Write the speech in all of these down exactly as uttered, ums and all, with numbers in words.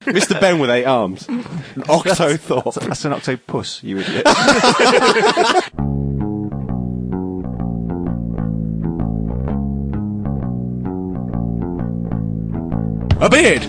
Mister Ben with eight arms. An Octothorpe. That's, that's an octopus, you idiot. A beard!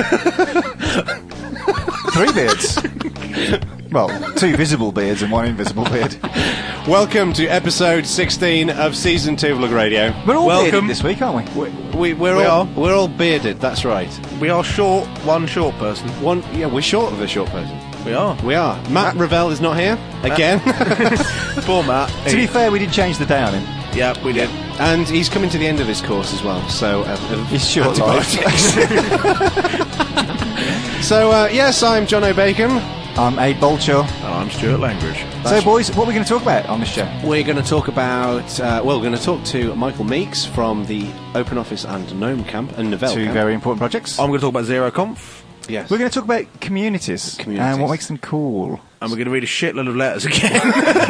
Three beards. Well, two visible beards and one invisible beard. Welcome to episode sixteen of season two of Lug Radio. We're all Welcome. bearded this week, aren't we? We, we're We all are. we're all bearded. That's right. We are short, one short person. One, yeah, we're short of a short person. We are. We are. Matt Ravel is not here again, Poor Matt. To be fair, we did change the day on him. Yeah, we did. and he's coming to the end of his course as well. So uh, uh, He's short-lived. So uh, yes, I'm John O'Bacon. I'm Aid Bolcho. And I'm Stuart Langridge. So, boys, what are we going to talk about on this show? We're going to talk about, uh, well, we're going to talk to Michael Meeks from the Open Office and Gnome Camp and Novell Two Camp. very important projects. I'm going to talk about ZeroConf. Yes. We're going to talk about communities, Communities. and what makes them cool. And we're going to read a shitload of letters again.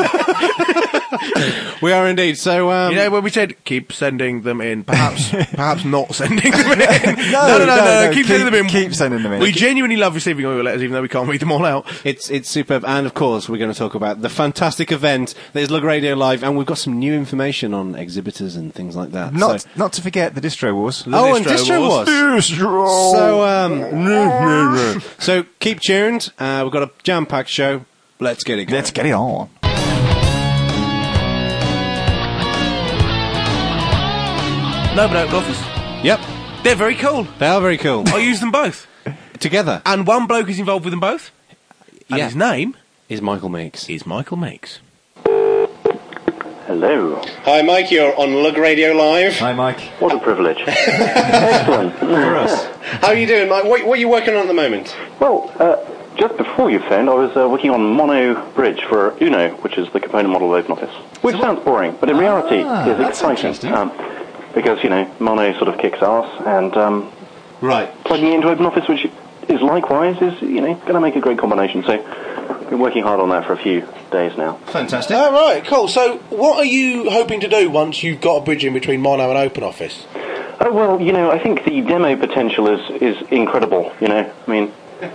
We are indeed. So, um, You know, when we said keep sending them in, perhaps perhaps not sending them in. No, no, no, no, no, no, keep, keep- sending them in. keep sending them in. We genuinely love receiving all your letters, even though we can't read them all out. It's it's superb, and of course we're going to talk about the fantastic event that is Lug Radio Live, and we've got some new information on exhibitors and things like that. Not so, not to forget the Distro Wars. oh, and Distro Distro Wars. Wars. Distro! So um, so keep tuned. Uh, we've got a jam-packed show. Let's get it going. Let's get it on. No, but Open Office. Yep, They're very cool. they are very cool. I use them both. Together And one bloke is involved with them both. And Yeah. his name is Michael Meeks. is Michael Meeks. Hello. Hi, Mike. You're on Lug Radio Live. Hi, Mike. What a privilege. Excellent. For us. How are you doing, Mike? What, what are you working on at the moment? Well, uh, just before you phoned, I was uh, working on Mono Bridge for Uno, which is the component model of OpenOffice. Which sounds boring, but in reality Ah, is that's exciting. interesting. Um, because, you know, Mono sort of kicks ass, and um, Right. plugging it into OpenOffice, which is likewise, is, you know, going to make a great combination. So, I've been working hard on that for a few days now. Fantastic. Oh, right, cool. So, what are you hoping to do once you've got a bridge in between Mono and OpenOffice? Oh, well, you know, I think the demo potential is, is incredible, you know. I mean,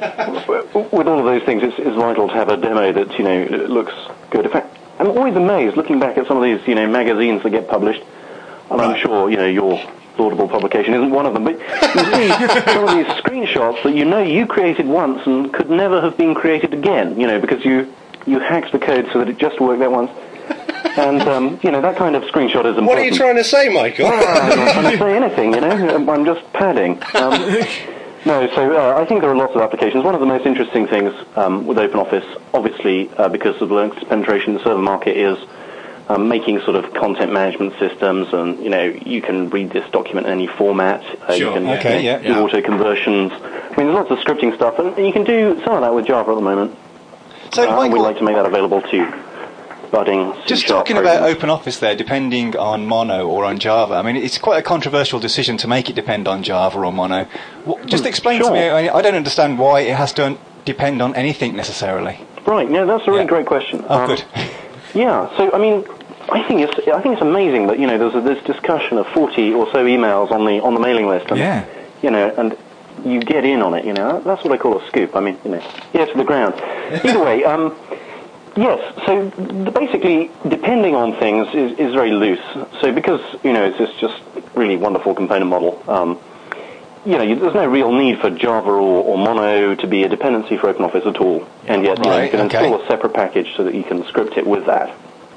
with all of those things, it's, it's vital to have a demo that, you know, looks good. In fact, I'm always amazed looking back at some of these, you know, magazines that get published, and I'm sure, you know, your laudable publication isn't one of them, but you see some of these screenshots that you know you created once and could never have been created again, you know, because you, you hacked the code so that it just worked that once. And, um, you know, that kind of screenshot is important. What are you trying to say, Michael? Well, I'm not trying to say anything, you know. I'm just padding. Um, no, so uh, I think there are lots of applications. One of the most interesting things um, with OpenOffice, obviously, uh, because of Linux penetration in the server market, is um, making sort of content management systems, and, you know, you can read this document in any format. Uh, Sure. You can Okay, yeah. do auto conversions. I mean, there's lots of scripting stuff, and, and you can do some of that with Java at the moment. So, Uh, and we'd Michael, like to make that available to budding just C-sharp talking about programs. OpenOffice there, depending on Mono or on Java, I mean, it's quite a controversial decision to make it depend on Java or Mono. What, just explain sure. to me, I, mean, I don't understand why it has to depend on anything necessarily. Right, yeah, that's a really Yeah. great question. Oh, Um, good. Yeah, so I mean, I think it's I think it's amazing that, you know, there's a, this discussion of forty or so emails on the on the mailing list, and Yeah. you know, and you get in on it. You know, that's what I call a scoop. I mean, you know, ear to the ground. Either way, um, yes. So the, basically, depending on things is is very loose. So because, you know, it's this just really wonderful component model. Um, you know, you, there's no real need for Java or, or Mono to be a dependency for OpenOffice at all, and yet you, know, you Right, can okay. install a separate package so that you can script it with that.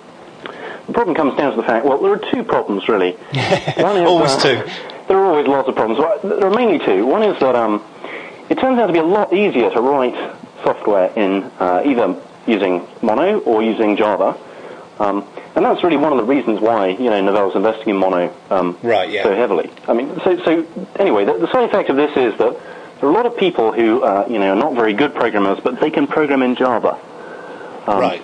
The problem comes down to the fact, well, there are two problems, really. One is, Always uh, two. There are always lots of problems. Well, there are mainly two. One is that um, it turns out to be a lot easier to write software in uh, either using Mono or using Java. Um, and that's really one of the reasons why, you know, Novell's investing in Mono um, Right, yeah. so heavily. I mean, so, so anyway, the, the side effect of this is that there are a lot of people who, uh, you know, are not very good programmers, but they can program in Java. Um, Right.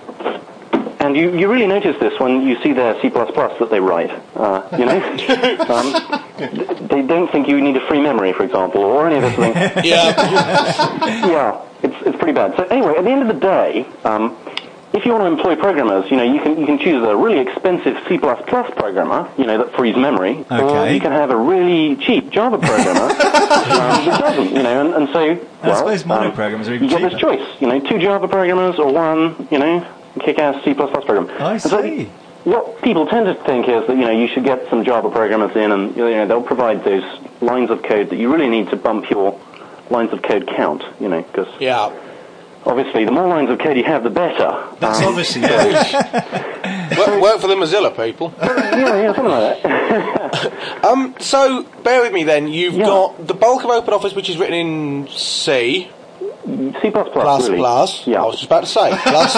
And you, you really notice this when you see their C plus plus that they write, uh, you know? um, th- they don't think you need a free memory, for example, or any of this thing. Yeah. Yeah, it's, it's pretty bad. So anyway, at the end of the day, um, if you want to employ programmers, you know, you can you can choose a really expensive C plus plus programmer, you know, that frees memory, or Okay. you can have a really cheap Java programmer um, that doesn't, you know, and, and so, well, I suppose mono um, programmers are even you get this cheaper. choice, you know, two Java programmers or one, you know, kick-ass C plus plus program. I And so see. what people tend to think is that, you know, you should get some Java programmers in and, you know, they'll provide those lines of code that you really need to bump your lines of code count, you know, because Yeah. obviously the more lines of code you have, the better. That's Um, obviously, yeah. Work, work for the Mozilla people. yeah, yeah, something like that. Um, so, bear with me then. You've Yeah. got the bulk of OpenOffice, which is written in C. C plus plus, Plus, really. plus. Yeah. I was just about to say. Plus,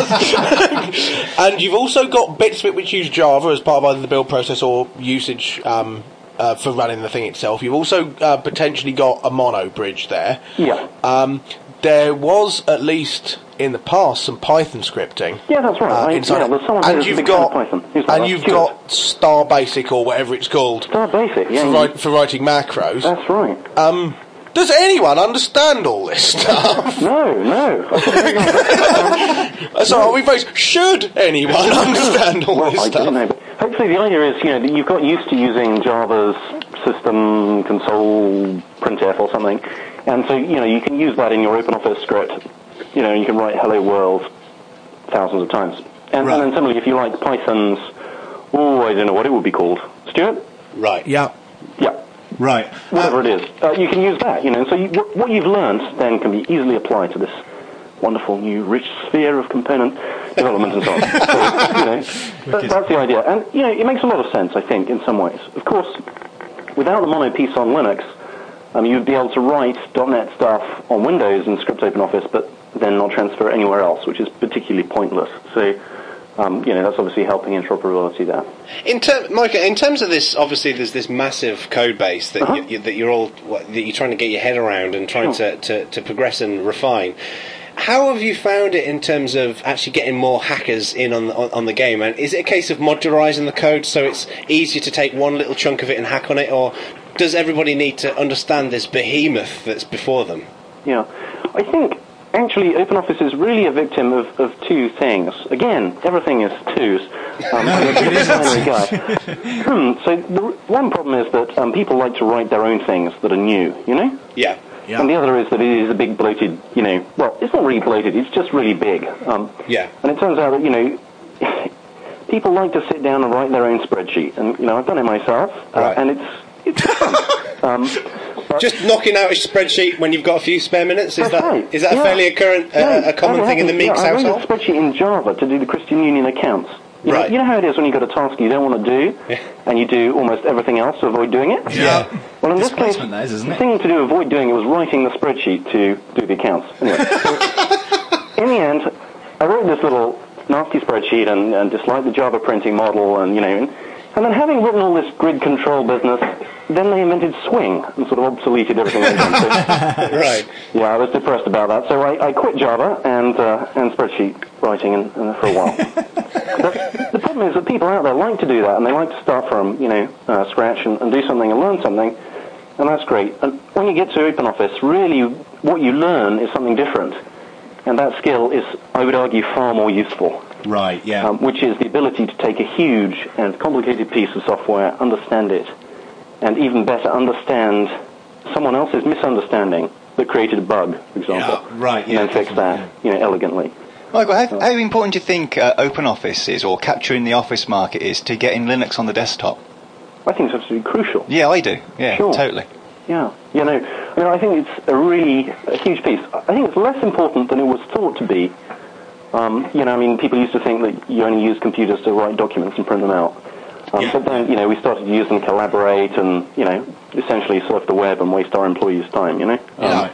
plus. And you've also got bits of it which use Java as part of either the build process or usage um, uh, for running the thing itself. You've also uh, potentially got a mono bridge there. Yeah. Um, there was, at least in the past, some Python scripting. Yeah, that's right. Uh, I, inside yeah, it. there's someone here and who's a you've big fan got of Python. Who's that? and you've Stuart. got Star Basic or whatever it's called Star Basic, yeah. for, you- write, for writing macros. That's right. Um, does anyone understand all this stuff? No, no. So are we both, should anyone understand all Well, this I stuff? don't know. But hopefully the idea is, you know, that you've got used to using Java's system console printf or something, and so, you know, you can use that in your OpenOffice script. You know, you can write hello world thousands of times. And, Right. and then similarly, if you like Python's, oh, I don't know what it would be called. Stuart? Right. Yeah. Yeah. Right. Whatever it is, uh, you can use that, you know. So you, what, what you've learned then can be easily applied to this wonderful new rich sphere of component development and so on. So, you know, that, that's the idea. And, you know, it makes a lot of sense, I think, in some ways. Of course, without the mono piece on Linux, um, you'd be able to write .NET stuff on Windows and script OpenOffice, but then not transfer it anywhere else, which is particularly pointless. So, Um, you know, that's obviously helping interoperability there. In ter- Micah, in terms of this, obviously there's this massive code base that, Uh-huh. you, you, that you're all what, that you're trying to get your head around and trying Sure. to, to, to progress and refine. How have you found it in terms of actually getting more hackers in on the, on, on the game? And is it a case of modularising the code so it's easier to take one little chunk of it and hack on it, or does everybody need to understand this behemoth that's before them? Yeah, I think actually OpenOffice is really a victim of, of two things. Again, everything is twos. Um, I'm a big binary guy. Hmm, so the one problem is that um, people like to write their own things that are new, you know? Yeah. Yeah. And the other is that it is a big bloated, you know, well, it's not really bloated, it's just really big. Um, Yeah. And it turns out that, you know, people like to sit down and write their own spreadsheet. And, you know, I've done it myself, uh, Right. and it's, it's fun. um, but- Just knocking out a spreadsheet when you've got a few spare minutes, is That's that right. is that a Yeah. fairly occurrent, uh, Yeah, a common that thing in the happens. Meeks yeah, I household? wrote a spreadsheet in Java to do the Christian Union accounts. You know, Right. you know how it is when you've got a task you don't want to do, Yeah. and you do almost everything else to avoid doing it? Yeah. Well, in this case, Displacement that is, isn't the it? thing to do to avoid doing it was writing the spreadsheet to do the accounts. Anyway, so in the end, I wrote this little nasty spreadsheet and, and disliked the Java printing model, and, you know, and, and then having written all this grid control business, then they invented Swing and sort of obsoleted everything they'd done. So, Right. yeah, I was depressed about that, so I, I quit Java and uh, and spreadsheet writing and, and for a while. But the problem is that people out there like to do that, and they like to start from, you know, uh, scratch and, and do something and learn something, and that's great. And when you get to OpenOffice, really what you learn is something different, and that skill is, I would argue, far more useful, Right, yeah. um, which is the ability to take a huge and complicated piece of software, understand it, and even better, understand someone else's misunderstanding that created a bug, for example. Yeah, right, And yeah, then fix that, you know, elegantly. Michael, how, how important do you think uh, OpenOffice is, or capturing the office market is, to getting Linux on the desktop? I think it's absolutely crucial. Yeah, I do. Yeah, Sure. totally. Yeah, you know, I mean, I think it's a really a huge piece. I think it's less important than it was thought to be. Um, you know, I mean, people used to think that you only use computers to write documents and print them out. Um, Yeah. But then, you know, we started to use them, collaborate, and, you know, essentially surf the web and waste our employees' time, you know? Yeah.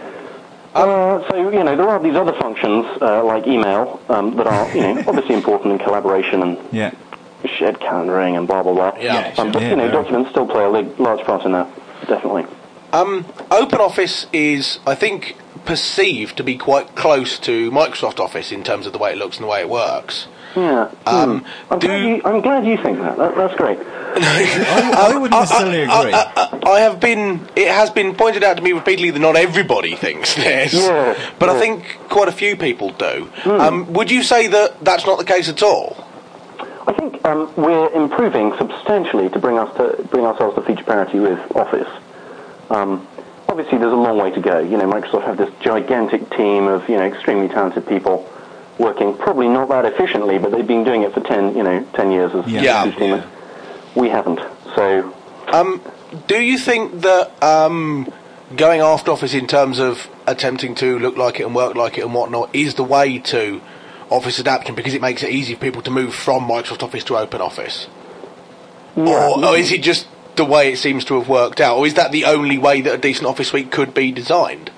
Uh, so, you know, there are these other functions, uh, like email, um, that are, you know, obviously important in collaboration and Yeah. shared calendaring and blah, blah, blah. Yeah. Um, but, Yeah, you know, very. documents still play a li- large part in that, definitely. Um, OpenOffice is, I think, perceived to be quite close to Microsoft Office in terms of the way it looks and the way it works. Yeah. Um, I'm, do- glad you, I'm glad you think that. that that's great. I, I wouldn't necessarily agree. I, I, I have been. It has been pointed out to me repeatedly that not everybody thinks this, Yeah, but I yeah. think quite a few people do. Hmm. Um, would you say that that's not the case at all? I think um, we're improving substantially to bring us to bring ourselves to feature parity with Office. Um, obviously, there's a long way to go. You know, Microsoft have this gigantic team of you know extremely talented people working probably not that efficiently, but they've been doing it for ten you know ten years as Yeah. Yeah. as team. Yeah. We haven't. So Um, do you think that um, going after Office in terms of attempting to look like it and work like it and whatnot is the way to Office adaptation because it makes it easy for people to move from Microsoft Office to Open Office? yeah, Or, or is it just the way it seems to have worked out? Or is that the only way that a decent Office suite could be designed?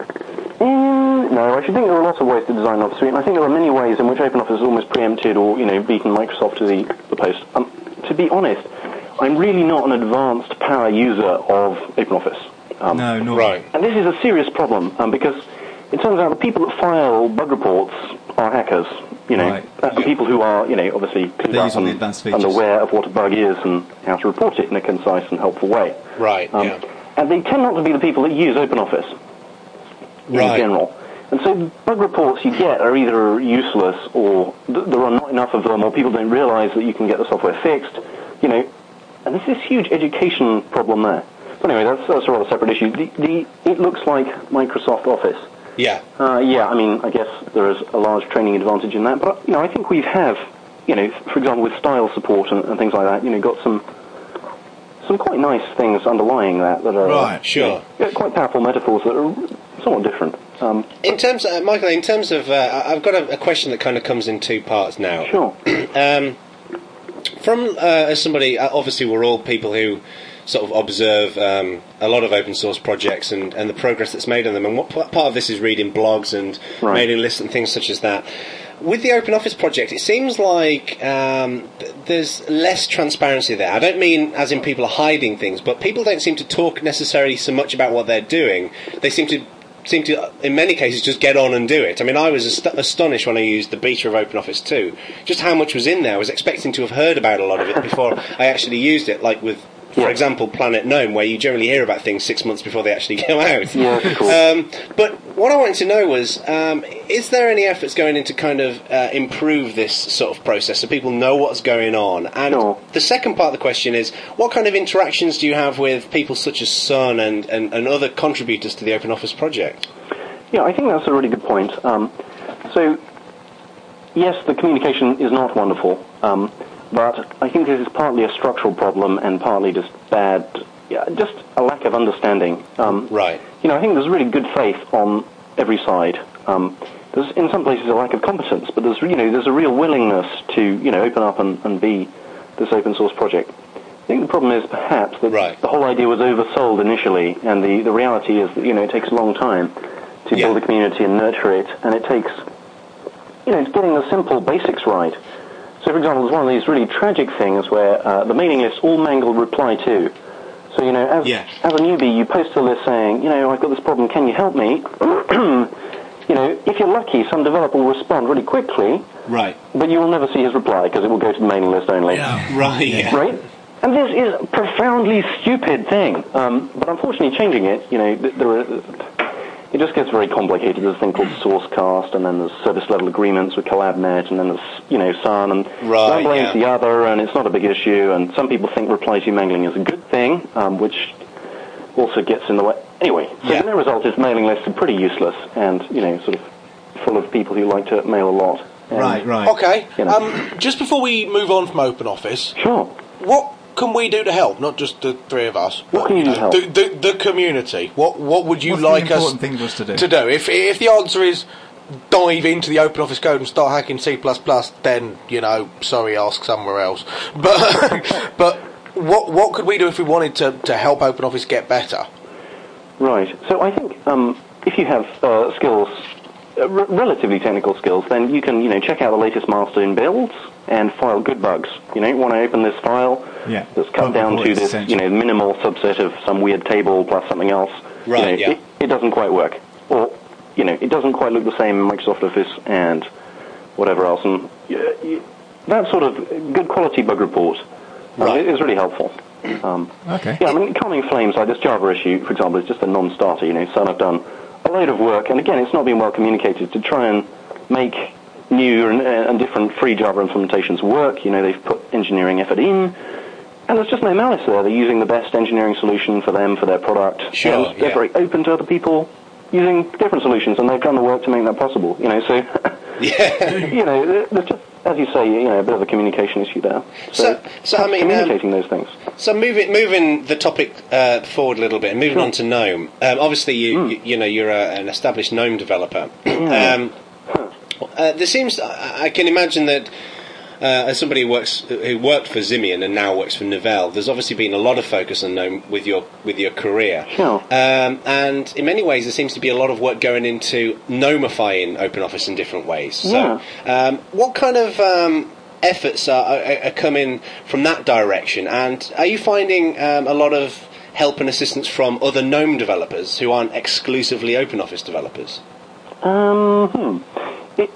Mm, no, I should think there are lots of ways to design Office Suite, and I think there are many ways in which OpenOffice has almost preempted or, you know, beaten Microsoft to the, the post. Um, to be honest, I'm really not an advanced power user of OpenOffice. Um, No, no. Right. And this is a serious problem, um, because it turns out the people that file bug reports are hackers, you know, Right. uh, people who are, you know, obviously clued They up use all the and, advanced and features. aware of what a bug is and how to report it in a concise and helpful way. Right. Um, Yeah. And they tend not to be the people that use OpenOffice in Right. general. And so bug reports you get are either useless or th- there are not enough of them or people don't realize that you can get the software fixed, you know, and there's this huge education problem there. But anyway, that's, that's a rather separate issue. The, the, it looks like Microsoft Office. Yeah. Uh, yeah, I mean, I guess there is a large training advantage in that, but, you know, I think we have, you know, for example, with style support and, and things like that, you know, got some some quite nice things underlying that that are Right, sure. yeah, quite powerful metaphors that are somewhat different. Um, In terms, of, Michael, in terms of, uh, I've got a, a question that kind of comes in two parts now. sure. Um, from uh, as somebody, uh, obviously, we're all people who sort of observe um, a lot of open source projects and, and the progress that's made on them. And what part of this is reading blogs and Right. mailing lists and things such as that. With the Open Office project, it seems like um, th- there's less transparency there. I don't mean as in people are hiding things, but people don't seem to talk necessarily so much about what they're doing. They seem to seem to, in many cases, just get on and do it. I mean, I was ast- astonished when I used the beta of OpenOffice two, just how much was in there. I was expecting to have heard about a lot of it before I actually used it, like with, for Yeah. example, Planet Gnome, where you generally hear about things six months before they actually go out. Yeah, of course. Um, but what I wanted to know was, um, is there any efforts going in to kind of uh, improve this sort of process so people know what's going on? And Sure. the second part of the question is, what kind of interactions do you have with people such as Sun and, and, and other contributors to the Open Office project? Yeah, I think that's a really good point. Um, so, yes, the communication is not wonderful, um, but I think this is partly a structural problem and partly just bad, yeah, just a lack of understanding. Um, Right. You know, I think there's really good faith on every side. Um, there's in some places a lack of competence, but there's you know there's a real willingness to you know open up and, and be this open source project. I think the problem is perhaps that Right. the whole idea was oversold initially, and the, the reality is that you know it takes a long time to Yeah. build a community and nurture it, and it takes you know it's getting the simple basics right. So, for example, there's one of these really tragic things where uh, the mailing list all mangled reply to. So, you know, as, Yes. as a newbie, you post a list saying, you know, I've got this problem, can you help me? You know, if you're lucky, some developer will respond really quickly, Right. but you will never see his reply because it will go to the mailing list only. Right, yeah. Right? And this is a profoundly stupid thing. Um, but unfortunately, changing it, you know, th- there are, it just gets very complicated. There's a thing called Sourcecast, and then there's service level agreements with CollabNet, and then there's, you know, Sun, and Right, one blames yeah. the other, and it's not a big issue. And some people think reply to mangling is a good thing, um, which also gets in the way. Anyway, so Yeah. the net result is mailing lists are pretty useless, and, you know, sort of full of people who like to mail a lot. And, Right, right. Okay. You know. Um, just before we move on from OpenOffice, Sure. what can we do to help? Not just the three of us. What but, can you do know, to help? The, the, the community. What What would you What's like the us important thing for us to do? to do? If if the answer is dive into the OpenOffice code and start hacking C plus plus, then you know, sorry, ask somewhere else. But but what what could we do if we wanted to to help OpenOffice get better? Right. So I think um, if you have uh, skills, uh, r- relatively technical skills, then you can, you know, check out the latest milestone builds and file good bugs. You know, want to open this file Yeah. that's cut Bug down report to is this, essential. you know, minimal subset of some weird table plus something else. Right, You know, yeah. it, it doesn't quite work. Or, you know, it doesn't quite look the same in Microsoft Office, and whatever else, and you, you, that sort of good quality bug report uh, Right. is really helpful. Um, Okay. Yeah, I mean, calming flames like this Java issue, for example, is just a non-starter. You know, Sun have done a load of work, and again, it's not been well communicated to try and make new and, and different free Java implementations work. You know, they've put engineering effort in, and there's just no malice there. They're using the best engineering solution for them, for their product. Sure, And they're yeah. very open to other people using different solutions, and they've done the work to make that possible. You know, so Yeah. you know, there's just, as you say, you know, a bit of a communication issue there. So- so, I mean, um, communicating those things. So moving moving the topic uh, forward a little bit, and moving Sure. on to GNOME. Um, obviously, you, you you know you're a, an established GNOME developer. um, uh, there seems I, I can imagine that uh, as somebody who works who worked for Simian and now works for Novell, there's obviously been a lot of focus on GNOME with your with your career. Sure. Um, and in many ways, there seems to be a lot of work going into gnomifying OpenOffice in different ways. So, um, what kind of um, efforts are, are, are coming from that direction? And are you finding um, a lot of help and assistance from other GNOME developers who aren't exclusively OpenOffice developers? Um, hmm. It,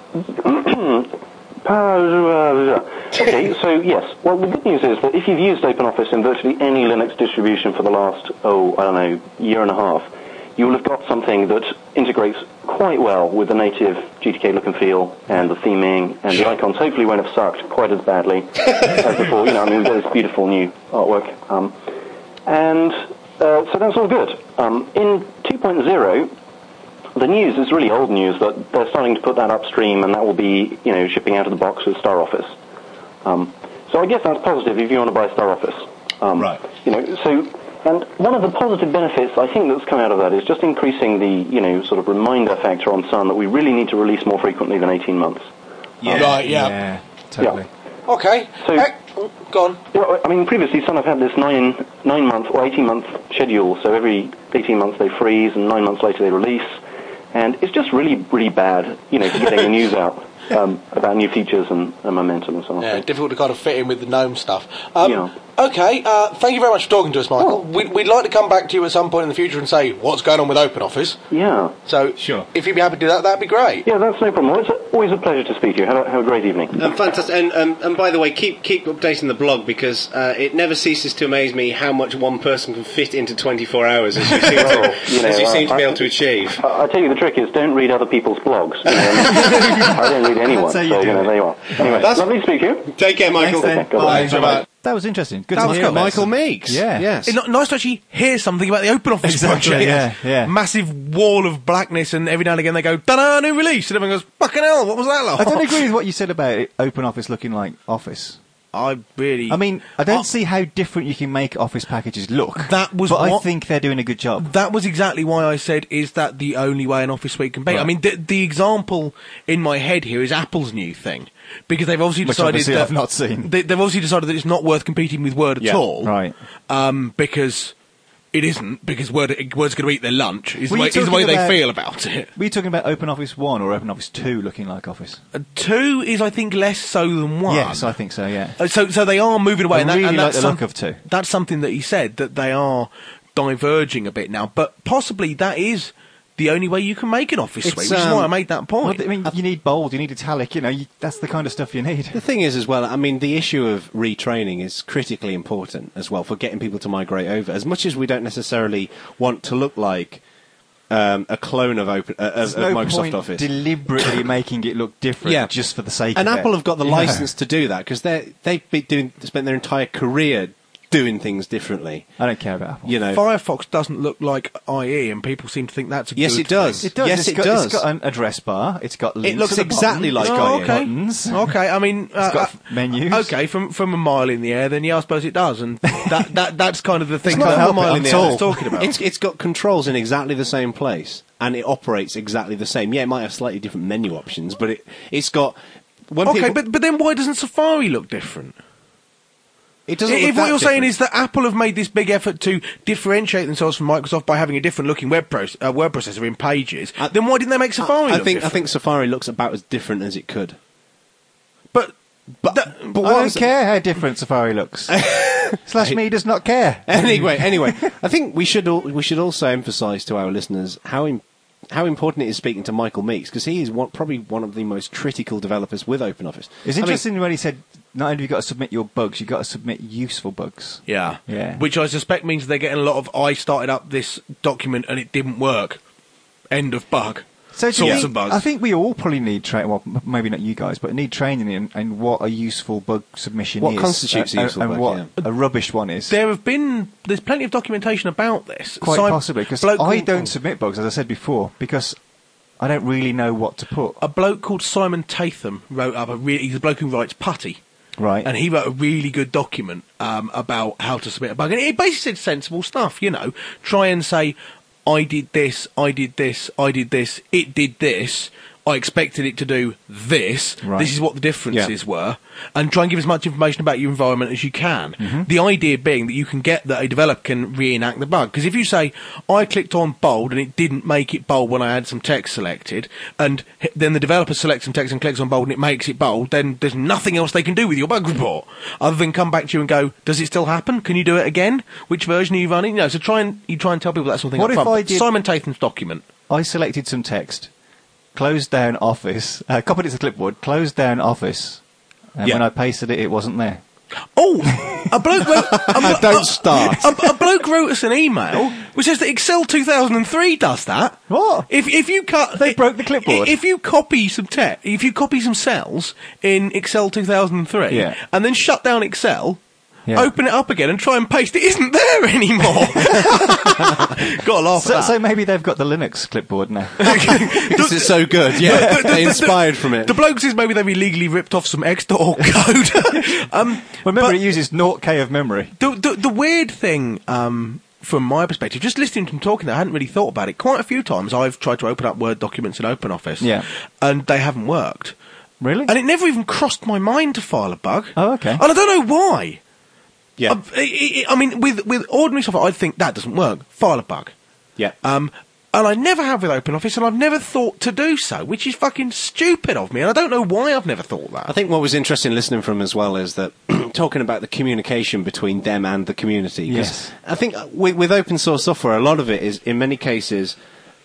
okay, so yes. Well, the good news is that if you've used OpenOffice in virtually any Linux distribution for the last, oh, I don't know, year and a half, you will have got something that integrates quite well with the native G T K look and feel and the theming, and the icons hopefully won't have sucked quite as badly as before. You know, I mean, there's beautiful new artwork. Um, and uh, so that's all good. Um, in two point oh, the news is really old news that they're starting to put that upstream, and that will be, you know, shipping out of the box with StarOffice. Um, so I guess that's positive if you want to buy StarOffice. Um, Right. You know, so, and one of the positive benefits I think that's come out of that is just increasing the, you know, sort of reminder factor on Sun that we really need to release more frequently than eighteen months. Yeah. Right, yeah. Yeah, totally. Okay. So- Hey, go on. Yeah, I mean, previously Sun have had this nine nine month or eighteen month schedule, so every eighteen months they freeze, and nine months later they release, and it's just really, really bad, you know, for getting the news out um, about new features and, and momentum and so on. Yeah, difficult to kind of fit in with the GNOME stuff. Um, Yeah. Okay, uh, thank you very much for talking to us, Michael. Oh. We'd, we'd like to come back to you at some point in the future and say what's going on with OpenOffice. Yeah, So, Sure. if you'd be happy to do that, that'd be great. yeah, that's no problem. Well, it's a, always a pleasure to speak to you. Have a, have a great evening. Um, fantastic, and, um, and by the way, keep keep updating the blog, because uh, it never ceases to amaze me how much one person can fit into twenty-four hours, as you seem to, Well, you know, as you seem to I- be able to achieve. I, I tell you, the trick is don't read other people's blogs. You know, I don't read anyone, That's how you so do you know, it. there you are. Anyway, That's- lovely to speak to you. Take care, Michael. Thanks, then. Bye. Bye. That was interesting. Good That to was hear good. about Michael some- Meeks. Yeah. Yes. It's not nice to actually hear something about the OpenOffice Exactly, project. yeah, yeah. Massive wall of blackness, and every now and again they go, ta-da, new release, and everyone goes, fucking hell, what was that like? I don't agree with what you said about it, OpenOffice looking like Office. I really... I mean, I don't Oh. see how different you can make Office packages look. That was but I what- think they're doing a good job. That was exactly why I said, is that the only way an Office suite can be? I Right. mean, the, the example in my head here is Apple's new thing. Because they've obviously Which decided obviously that... I've not seen. They, they've obviously decided that it's not worth competing with Word at Yeah, all. right. Um, because it isn't, because Word, Word's going to eat their lunch, is the Were you way, is the talking way they about- feel about it. Were you talking about OpenOffice one or OpenOffice two looking like Office? Uh, two is, I think, less so than one. Yes, I think so, yeah. Uh, So, so they are moving away. I and that, really and like that's the some- look of two. That's something that he said, that they are diverging a bit now. But possibly that is the only way you can make an Office It's, suite, which is um, why I made that Well, point. I mean, you need bold, you need italic, you know, you, that's the kind of stuff you need. The thing is, as well, I mean, the issue of retraining is critically important as well for getting people to migrate over. As much as we don't necessarily want to look like um, a clone of open uh, of, There's of no Microsoft point Office. deliberately making it look different Yeah. just for the sake And of Apple it. have got the You know. license to do that, because they they've been doing spent their entire career doing things differently. I don't care about Apple. You know, Firefox doesn't look like I E, and people seem to think that's a Yes, good it does. thing. It does. Yes, it's it got, does. It's got an address bar. It's got links It looks at the exactly bottom. like Oh, I E. okay. Buttons. Okay, I mean, uh, It's got uh, menus. Okay, from from a mile in the air, then yeah, I suppose it does, and that, that that's kind of the thing It's not that a help it mile at in the all. air. I was talking about. It's, it's got controls in exactly the same place, and it operates exactly the same. Yeah, it might have slightly different menu options, but it it's got. When Okay, people, but but then why doesn't Safari look different? it doesn't. If look what that you're saying different. is that Apple have made this big effort to differentiate themselves from Microsoft by having a different looking web, proce- uh, word processor in Pages, I- then why didn't they make Safari I, I look think I different? think Safari looks about as different as it could. But But that- but I what don't I'm sa- care how different Safari looks. Slash me does not care. Anyway, anyway, I think we should al- we should also emphasise to our listeners how im- how important it is speaking to Michael Meeks, because he is one, probably one of the most critical developers with OpenOffice. It's I mean, interesting when he said, not only have you got to submit your bugs, you've got to submit useful bugs. Yeah. Yeah. Which I suspect means they're getting a lot of, I started up this document and it didn't work. End of bug. So do you Sorts think- of bugs. I think we all probably need training. Well, m- maybe not you guys, but need training in, in what a useful bug submission What is. constitutes a uh, useful and bug, what yeah. a rubbish one is. There have been, there's plenty of documentation about this. Quite Sim- possibly, because bloke I called- don't submit bugs, as I said before, because I don't really know what to put. A bloke called Simon Tatham wrote up a really, he's a bloke who writes putty. Right. And he wrote a really good document um, about how to submit a bug. And he basically said sensible stuff, you know. Try and say, I did this, I did this, I did this, it did this, I expected it to do this, Right. this is what the differences Yeah. were, and try and give as much information about your environment as you can. Mm-hmm. The idea being that you can get that a developer can reenact the bug. Because if you say, I clicked on bold and it didn't make it bold when I had some text selected, and h- then the developer selects some text and clicks on bold and it makes it bold, then there's nothing else they can do with your bug report other than come back to you and go, does it still happen? Can you do it again? Which version are you running? You know, so try and you try and tell people that sort of thing. What up if front. I But did- Simon Tatham's document. I selected some text, closed down Office, uh, copied it to the clipboard, closed down Office, and Yeah. when I pasted it, it wasn't there. Oh, a bloke wrote. A blo- Don't a- start. A, a bloke wrote us an email which says that Excel two thousand three does that. What? If if you cut, They broke the clipboard. If you copy some text, if you copy some cells in Excel two thousand three, Yeah. and then shut down Excel. Yeah. Open it up again and try and paste it. Isn't there anymore? Got to laugh So, at so that. maybe they've got the Linux clipboard now. This is so good. Yeah, they inspired from it. The bloke says maybe they've illegally ripped off some X dot org code. um, Remember, but- it uses zero K of memory. The, the, the weird thing, um, from my perspective, just listening to him talking, I hadn't really thought about it. Quite a few times I've tried to open up Word documents in OpenOffice, Yeah. and they haven't worked. Really? And it never even crossed my mind to file a bug. Oh, okay. And I don't know why. Yeah, I, I, I mean, with, with ordinary software, I'd think that doesn't work. File a bug. yeah. Um, and I never have with OpenOffice, and I've never thought to do so, which is fucking stupid of me, and I don't know why I've never thought that. I think what was interesting listening from as well is that talking about the communication between them and the community. 'Cause Yes. I think with, with open source software, a lot of it is, in many cases,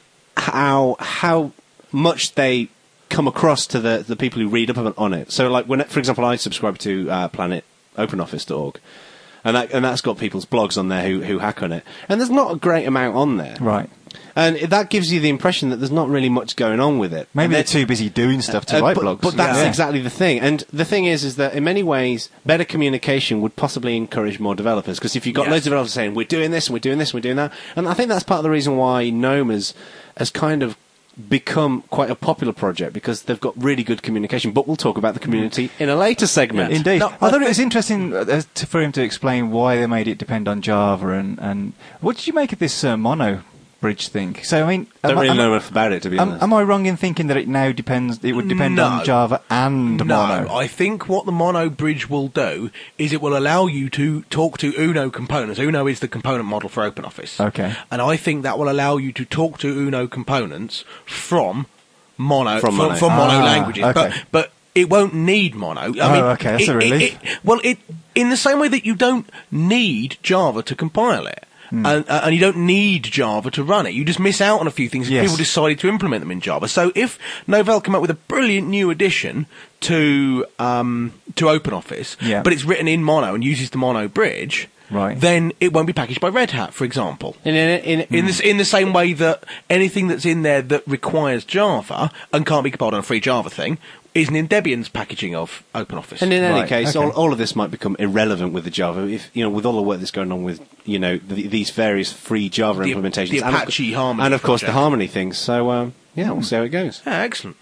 how how much they come across to the, the people who read up on it. So, like, when, for example, I subscribe to uh, planet open office dot org, and that, and that's got people's blogs on there who, who hack on it. And there's not a great amount on there. Right. And that gives you the impression that there's not really much going on with it. Maybe And they're then- too busy doing stuff to uh, write but, blogs. But that's Yeah. exactly the thing. And the thing is, is that in many ways, better communication would possibly encourage more developers. Because if you've got Yes. loads of developers saying, we're doing this, and we're doing this, and we're doing that. And I think that's part of the reason why GNOME has, has kind of become quite a popular project, because they've got really good communication. But we'll talk about the community in a later segment. Indeed. No, I I thought it was interesting uh, to, for him to explain why they made it depend on Java and, and what did you make of this uh, mono bridge thing? So I mean, Don't am I- really am, know enough about it, to be am, honest. am I wrong in thinking that it now depends? It would depend No. on Java and No, mono. I think what the Mono bridge will do is it will allow you to talk to Uno components. Uno is the component model for OpenOffice. Okay. And I think that will allow you to talk to Uno components from Mono, From from, Mono. from Mono Ah, languages. okay. But, but it won't need Mono. I Oh, mean, okay, that's it- a it- relief. it- well, it in the same way that you don't need Java to compile it. Hmm. And, uh, and you don't need Java to run it. You just miss out on a few things if Yes. people decided to implement them in Java. So if Novell come up with a brilliant new addition to um, to OpenOffice, Yeah. but it's written in Mono and uses the Mono bridge, Right. then it won't be packaged by Red Hat, for example. in, in, in, In, the, in the same way that anything that's in there that requires Java and can't be compiled on a free Java thing isn't in Debian's packaging of OpenOffice. And in any Right, case, okay. all, all of this might become irrelevant with the Java. If you know, with all the work that's going on with you know the, these various free Java The- implementations, the and of- Apache Harmony and of course the project. Harmony things. So um, yeah, we'll see how it goes. Yeah, excellent.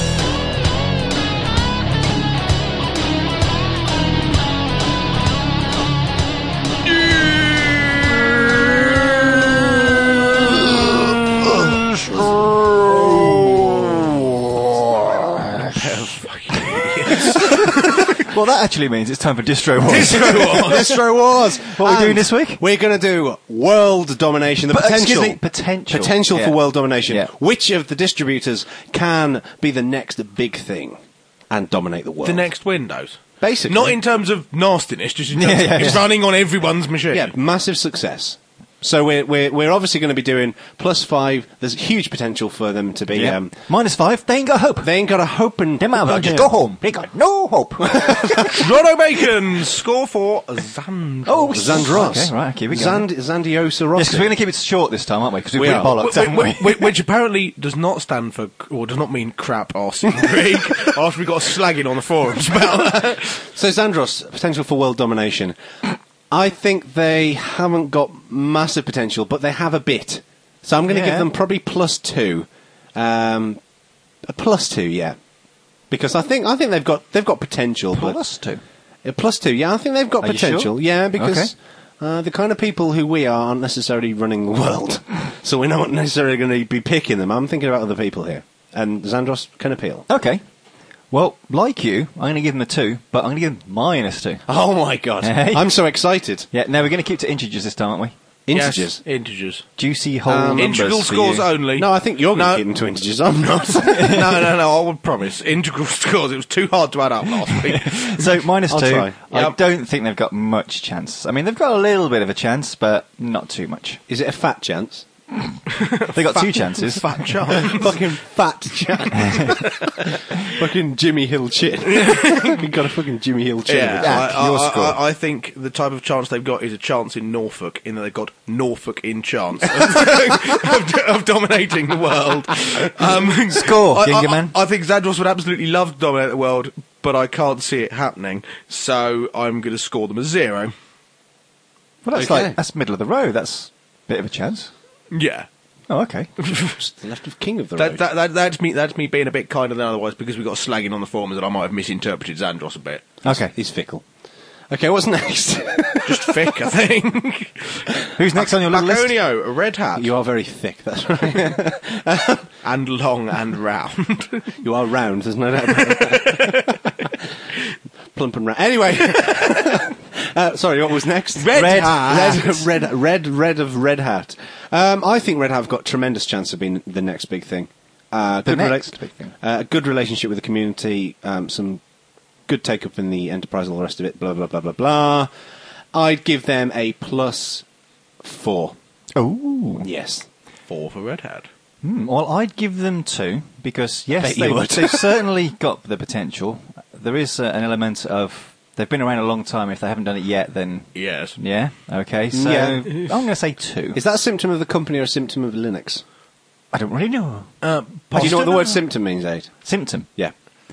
Well, that actually means it's time for Distro Wars. Distro Wars. What are we And doing this week? We're going to do world domination. The But, excuse potential, me, potential. potential Yeah. for world domination. Yeah. Which of the distributors can be the next big thing and dominate the world? The next Windows. Basically. Not in terms of nastiness, just in Yeah, terms yeah, of it's yeah. running on everyone's machine. Yeah, massive success. So we're we're we're obviously going to be doing plus five. There's huge potential for them to be. Yeah. Um, Minus five, they ain't got hope. they ain't got a hope and Them out, just go home. They got no hope. Rono Bacon, score for Zandros. Oh, Zandros. Okay, right, here we go. Zand- Zandiosa Rossi. Yes, because we're going to keep it short this time, aren't we? Because we've We really are. bollocks, haven't we? Which, which apparently does not stand for, or does not mean crap arse in Greek, after we got slagging on the forums about that. So Zandros, potential for world domination. I think they haven't got massive potential, but they have a bit. So I'm going to Yeah. give them probably plus two. Um, a plus two, yeah. Because I think I think they've got they've got potential. but- Plus two. Uh, plus two, yeah. I think they've got Are you potential, sure? yeah. Because Okay. uh, the kind of people who we are aren't necessarily running the world, so we're not necessarily going to be picking them. I'm thinking about other people here, and Zandros can appeal. Okay. Well, like you, I'm going to give them a two, but I'm going to give them minus two. Oh my god! Hey. I'm so excited. Yeah, now we're going to keep to integers this time, aren't we? Integers. Yes, integers. Juicy whole Um, numbers Integral for scores you. only. No, I think you're going to No. keep them to integers. I'm not. no, no, no, I would promise. Integral scores. It was too hard to add up last week. So minus I'll two. try. I Yep. don't think they've got much chance. I mean, they've got a little bit of a chance, but not too much. Is it a fat chance? They've got two chances. Fat chance. Fucking fat chance. Fucking Jimmy Hill chin. You've got a fucking Jimmy Hill chin. Yeah, Jack, I, your I, score. I, I think the type of chance they've got is a chance in Norfolk, in that they've got Norfolk in chance of, of, of dominating the world. Um, Score, I, Ginger I, Man. I think Zandros would absolutely love to dominate the world, but I can't see it happening, so I'm going to score them a zero. Well, that's Okay. like that's middle of the road. That's a bit of a chance. Yeah. Oh, okay. Just left of king of the That, road. that, that, that's me. That's me being a bit kinder than otherwise, because we got slagging on the forums that I might have misinterpreted Zandros a bit. Okay. He's fickle. Okay, what's next? Just thick, I think. Who's next on your little list? Laconio, a red hat, You are very thick, that's right. and long and round. You are round, there's no doubt about that. Plump and round. Anyway. uh, sorry, what was next? Red red Hat. Red, red, red, red of Red Hat. Um, I think Red Hat have got tremendous chance of being the next big thing. Uh, The good rela- next big thing. Uh, a good relationship with the community, um, some good take up in the enterprise, all the rest of it, blah, blah, blah, blah, blah. I'd give them a plus four. Oh. Yes. Four for red hat. Hmm, well, I'd give them two because yes, Bet you they've, would. they've certainly got the potential. There is uh, an element of they've been around a long time. If they haven't done it yet, then Yes. yeah, okay. So Yeah. I'm going to say two. Is that a symptom of the company or a symptom of Linux? I don't really know. Uh, Do you know what the Boston? word symptom means, Aid? Symptom. Yeah.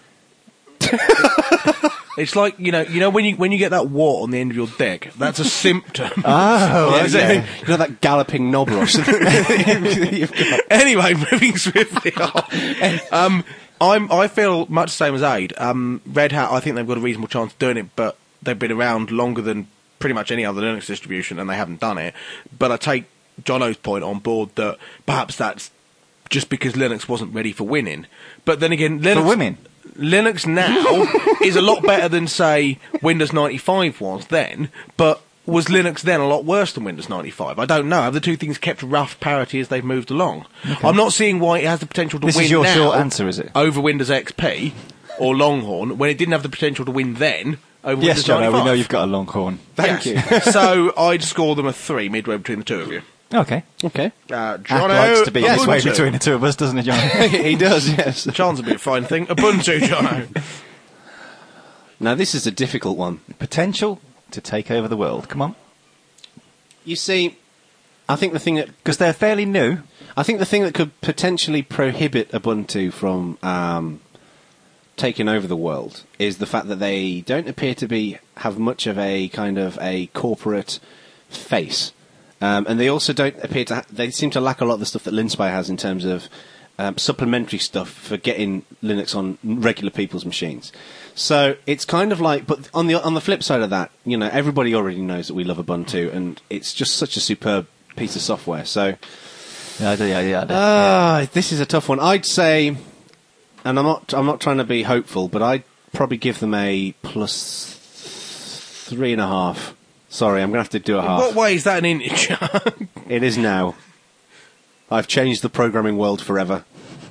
It's like, you know, you know when you when you get that wart on the end of your dick, that's a symptom. Oh, Yeah, yeah. You know that galloping knob rush that you've got? Anyway, moving swiftly on. Um, I'm I feel much the same as Aid. Um, Red Hat, I think they've got a reasonable chance of doing it, but they've been around longer than pretty much any other Linux distribution, and they haven't done it. But I take Jono's point on board that perhaps that's just because Linux wasn't ready for winning. But then again, Linux, For women. Linux now is a lot better than, say, Windows ninety-five was then, but was Linux then a lot worse than Windows ninety-five? I don't know. Have the two things kept rough parity as they've moved along? I'm not seeing why it has the potential to This win is your now short answer, is it? over Windows X P or Longhorn when it didn't have the potential to win then over Yes, Windows John. ninety-five. We know you've got a longhorn. Thank you. So I'd score them a three midway between the two of you. Okay. Okay. Uh, Ack Jono, likes to be Ubuntu. midway between the two of us, doesn't he, John? He does, yes. Chance would be a fine thing. Ubuntu, Jono. Now, this is a difficult one. Potential to take over the world. Come on. You see, I think the thing that Because they're fairly new. I think the thing that could potentially prohibit Ubuntu from um, taking over the world is the fact that they don't appear to be have much of a kind of a corporate face, um, and they also don't appear to. Ha- they seem to lack a lot of the stuff that Linspire has in terms of um, supplementary stuff for getting Linux on regular people's machines. So it's kind of like, but on the on the flip side of that, you know, everybody already knows that we love Ubuntu, and it's just such a superb piece of software. So. Yeah, I do, yeah, yeah. I do. Ah, this is a tough one. I'd say, and I'm not, I'm not trying to be hopeful, but I'd probably give them a plus three and a half. Sorry, I'm going to have to do a In half. what way is that an integer? It is now. I've changed the programming world forever.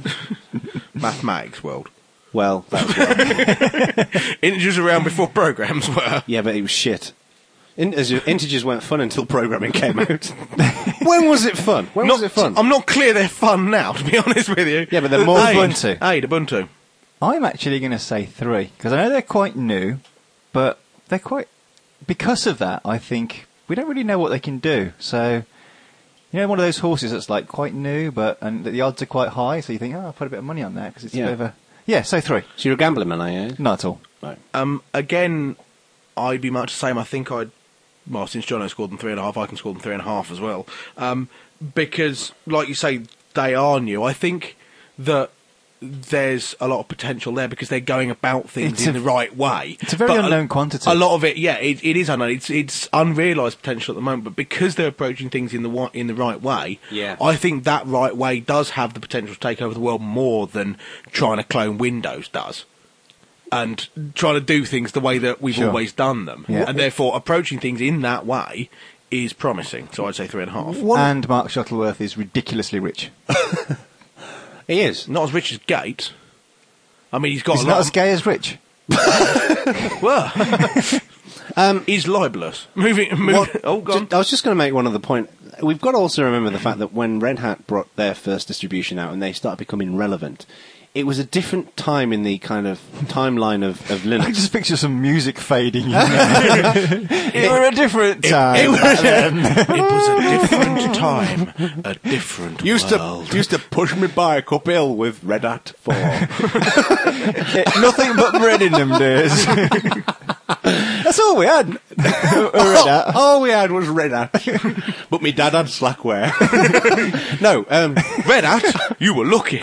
Mathematics world. Well, that was well. Integers around before programs were. Yeah, but it was shit. Integers, integers weren't fun until programming came out. When was it fun? When Not, was it fun? I'm not clear they're fun now, to be honest with you. Yeah, but they're more Aid. Ubuntu. Aid, Ubuntu. I'm actually going to say three, because I know they're quite new, but they're quite... Because of that, I think we don't really know what they can do. So, you know, one of those horses that's like quite new, but and the odds are quite high, so you think, oh, I'll put a bit of money on that, because it's Yeah. a bit of a... Yeah, so three. So you're a gambling man, are you? Not at all. Right. Um, again, I'd be much the same. I think I'd... Well, since Jono scored them three and a half, I can score them three and a half as well. Um, because, like you say, they are new. I think that there's a lot of potential there because they're going about things It's in a- the right way. It's a very But unknown quantity. A lot of it, yeah, it, it is unknown. It's it's unrealised potential at the moment, but because they're approaching things in the wa- in the right way, Yeah. I think that right way does have the potential to take over the world more than trying to clone Windows does. And trying to do things the way that we've Sure. always done them. Yeah. And therefore, approaching things in that way is promising. So I'd say three and a half. And Mark Shuttleworth is ridiculously rich. He is. Not as rich as Gates. I mean, he's got He's a not lot as gay as rich. of... Well, Um, he's libelous. Moving... moving What- oh, God. ju- I was just going to make one other point. We've got to also remember the fact that when Red Hat brought their first distribution out and they started becoming relevant, it was a different time in the kind of timeline of, of I Linux. just picture some music fading in there. It were a different time. it was- back then. It was a different time. A different Used world. to used to push me bike uphill with Red Hat four. Nothing but bread in them days. That's all we had. Red Hat. All we had was Red Hat, but me dad had Slackware. No, um, Red Hat, you were lucky.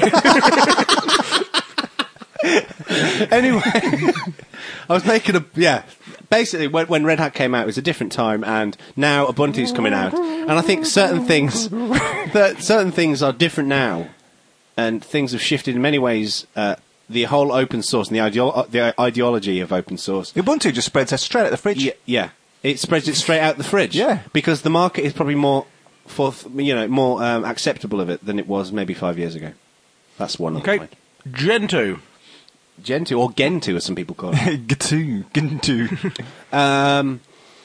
anyway, I was making a yeah. Basically, when, when Red Hat came out, it was a different time, and now Ubuntu's coming out, and I think certain things that certain things are different now, and things have shifted in many ways. Uh, the whole open source and the, ideo- the ideology of open source. Ubuntu just spreads that straight out the fridge. Yeah, yeah, it spreads it straight out the fridge. Yeah. because the market is probably more for you know more um, acceptable of it than it was maybe five years ago. That's one other Okay. point. Gentoo. Gentoo or Gentoo, as some people call it. Gatu, Gintu. Um,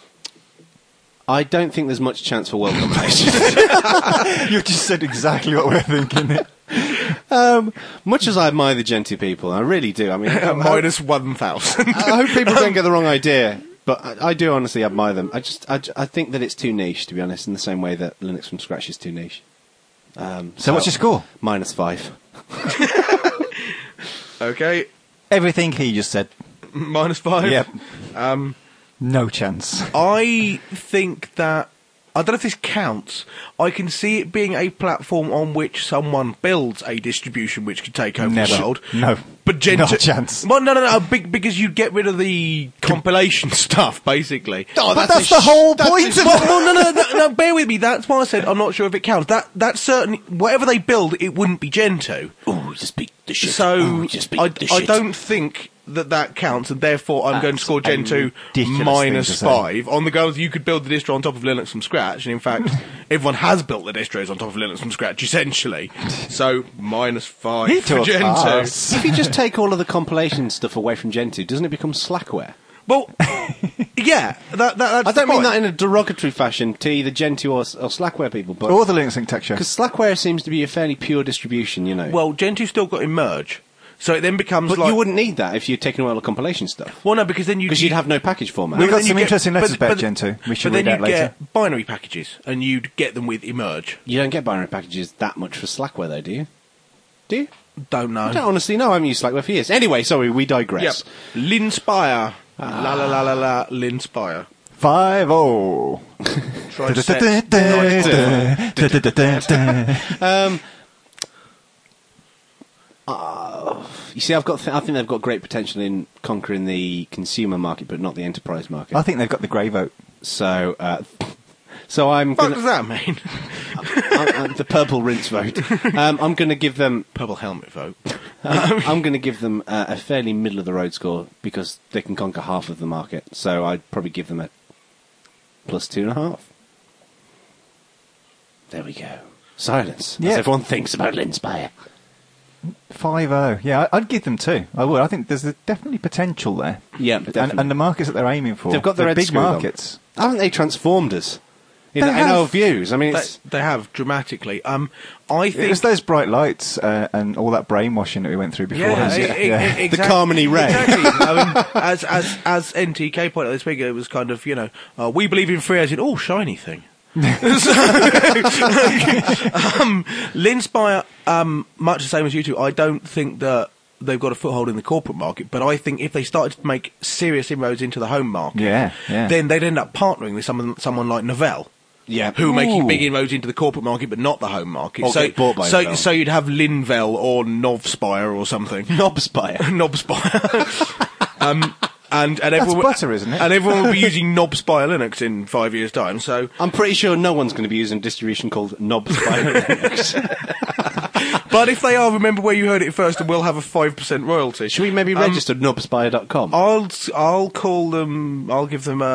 I don't think there's much chance for world domination. You just said exactly what we're thinking. um, much as I admire the Gentoo people, I really do. I mean, I, Minus one thousand. I hope people don't get the wrong idea, but I, I do honestly admire them. I just, I, ju- I think that it's too niche, to be honest, in the same way that Linux from scratch is too niche. Um, So what's your score? Minus five. Okay. Everything he just said. Minus five. Yep. Um, No chance. I think that I don't know if this counts. I can see it being a platform on which someone builds a distribution which could take over Never. the world. No. But Gentoo, Not a chance. Well, no, no, no. Big, because you get rid of the compilation stuff, basically. Oh, But that's the whole point of Well, it. well, no, no, no, no, bear with me. That's why I said I'm not sure if it counts. That that's certain. Whatever they build, it wouldn't be Gentoo. Oh, just beat the shit. So Ooh, just beat I, the I shit. don't think that that counts, and therefore I'm going to That's score a Gentoo ridiculous minus thing to say. five on the grounds you could build the distro on top of Linux from scratch, and in fact, everyone has built the distros on top of Linux from scratch essentially. So minus five He for took Gentoo. us. If you just take all of the compilation stuff away from Gentoo, doesn't it become Slackware? Well, yeah, that, that that's I don't mean fine. that in a derogatory fashion to either Gentoo or, or Slackware people, but Or the Linux architecture. because Slackware seems to be a fairly pure distribution, you know. Well, Gentoo still got emerge, so it then becomes but like you wouldn't need that if you're taking away all the compilation stuff, well, no, because then you because you'd have no package format. We've But got then you some get- interesting letters but- about but- Gentoo. We should but read then out you'd later. get binary packages, and you'd get them with emerge. You don't get binary packages that much for Slackware, though, do you? Do you? Don't know. I don't honestly know. I haven't used Slackware for years. Anyway, sorry, we Yep. digress. Linspire. La la la la la. Linspire. Five oh. Try to set- Um, uh, you see, I've got. Th- I think they've got great potential in conquering the consumer market, but not the enterprise market. I think they've got the grey vote. So, uh, so I'm What gonna, does that mean? I'm, I'm- the purple rinse vote. Um, I'm going to give them. Purple helmet vote. I'm going to give them uh, a fairly middle of the road score because they can conquer half of the market. So I'd probably give them a plus two and a half. There we go. Silence. Yeah. As everyone thinks about Linspire. five oh. Yeah, I- I'd give them two. I would. I think there's definitely potential there. Yeah, And, definitely. and the markets that they're aiming for. They've got their they're heads big screwed on. markets. Haven't they transformed us? In, They in have. our views. I mean, They, it's... they have dramatically. Um, I think It's those bright lights uh, and all that brainwashing that we went through before. Yeah, hasn't it? e- e- Yeah. e- The exact- Carmody Ray. Exactly. I mean, as as as N T K pointed out this week, it was kind of you know uh, we believe in free as in all shiny thing. So, um, Linspire, um, much the same as you two, I don't think that they've got a foothold in the corporate market, but I think if they started to make serious inroads into the home market, Yeah, yeah. then they'd end up partnering with someone someone like Novell. Yeah. Who are making Ooh. big inroads into the corporate market, but not the home market. Or so, get bought by so, Novell. so you'd have Linvel or Novspire or something. Knobspire. Knobspire. um, and and That's everyone butter, isn't it? And everyone will be using Knobspire Linux in five years' time. So, I'm pretty sure no one's going to be using a distribution called Knobspire Linux. but if they are, remember where you heard it first, and we'll have a five percent royalty. Should we maybe Um, register knobspire dot com? I'll I'll call them. I'll give them a,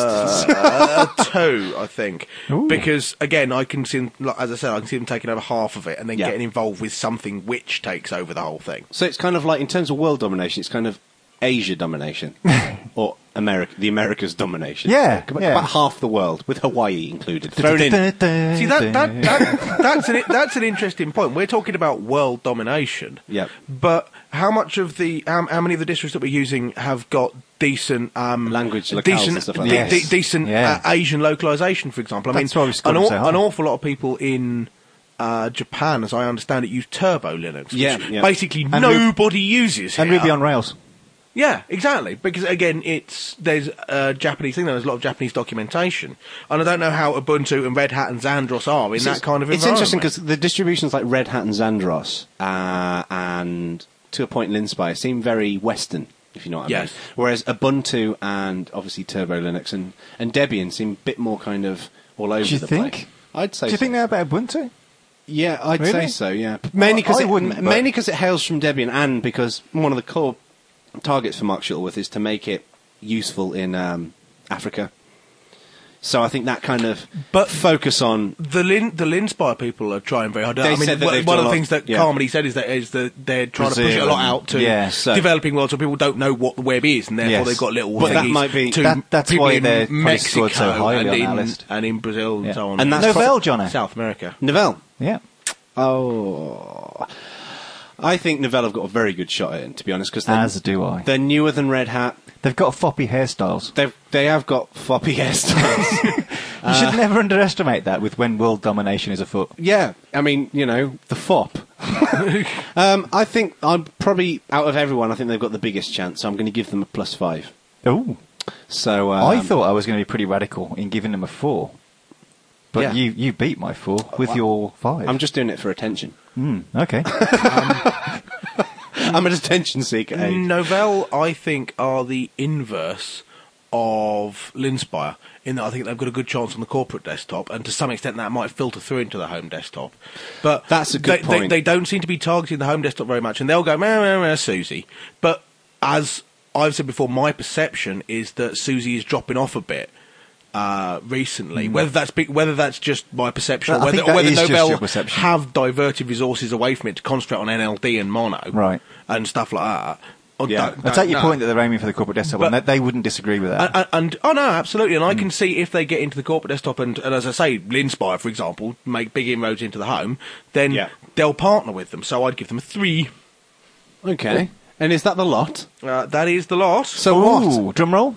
a two, I think, Ooh. because again, I can see them, like, as I said, I can see them taking over half of it and then Yeah. getting involved with something which takes over the whole thing. So it's kind of like, in terms of world domination, it's kind of Asia domination. Or America, the America's domination. Yeah, About, yeah. about half the world, with Hawaii included. Thrown in. See that, that, that that's an that's an interesting point. We're talking about world domination. Yep. But how much of the um, how many of the districts that we're using have got decent um, Language locales decent and stuff like de- that. de- Yes. decent Yeah. uh, Asian localization, for example? I That's mean, why we scored an, them so high. an awful lot of people in uh, Japan, as I understand it, use Turbo Linux, which Yeah, yeah. basically And nobody uses And here. Ruby on Rails. Yeah, exactly. Because again, it's there's a Japanese thing. There's a lot of Japanese documentation, and I don't know how Ubuntu and Red Hat and Xandros are in that kind of It's environment. interesting because the distributions like Red Hat and Xandros uh, and, to a point, Linspire seem very Western, if you know what I Yes. mean. Whereas Ubuntu and obviously Turbo Linux and, and Debian seem a bit more kind of all over Do you the think? place. I'd say Do you so. think they're about Ubuntu? Yeah, I'd Really? say so. Yeah, mainly because I it, wouldn't, m- but- mainly 'cause it hails from Debian, and because one of the core targets for Mark Shuttleworth is to make it useful in um, Africa. So I think that kind of But- focus on The Lin the Linspire people are trying very hard. They I mean, said that one they've one done of a the lot- things that yeah. Carmody said is that is that they're trying to push it a Brazil lot and- out to yeah, so- developing world, so people don't know what the web is, and therefore Yes. they've got little. But that thingies might be- to that- that's people why in they're probably Mexico scored so highly and on in, our list. and in Brazil and Yeah. so on. And that's Novell, pro- Johnny. South America. Novell. Yeah. Oh, I think Novell have got a very good shot at it, to be honest, because As do I. they're newer than Red Hat. They've got foppy hairstyles. They they have got floppy hairstyles. You should never underestimate that with when world domination is afoot. Yeah, I mean, you know, the fop. um, I think I'm probably out of everyone. I think they've got the biggest chance. So I'm going to give them a plus five. Ooh. So um, I thought I was going to be pretty radical in giving them a four. But Yeah. you, you beat my four with your five. I'm just doing it for attention. Mm, okay. I'm an attention seeker. Abe. Novell, I think, are the inverse of Linspire, in that I think they've got a good chance on the corporate desktop, and to some extent that might filter through into the home desktop. But That's a good they, They, point. they don't seem to be targeting the home desktop very much, and they'll go, meh, meh, meh, Susie. But as I've said before, my perception is that Susie is dropping off a bit. Uh, recently, whether that's be, whether that's just my perception, I or whether, think or that whether is just your Novell perception. have diverted resources away from it to concentrate on N L D and mono, Right. and stuff like that. Or Yeah. don't- I don't take your know. point that they're aiming for the corporate desktop, But- and they, they wouldn't disagree with that. And, and, and oh no, absolutely, and I can see if they get into the corporate desktop, and, and as I say, Linspire, for example, make big inroads into the home, then Yeah. they'll partner with them. So I'd give them a three. Okay. And is that the lot? Uh, that is the lot. So what? Ooh, drum roll.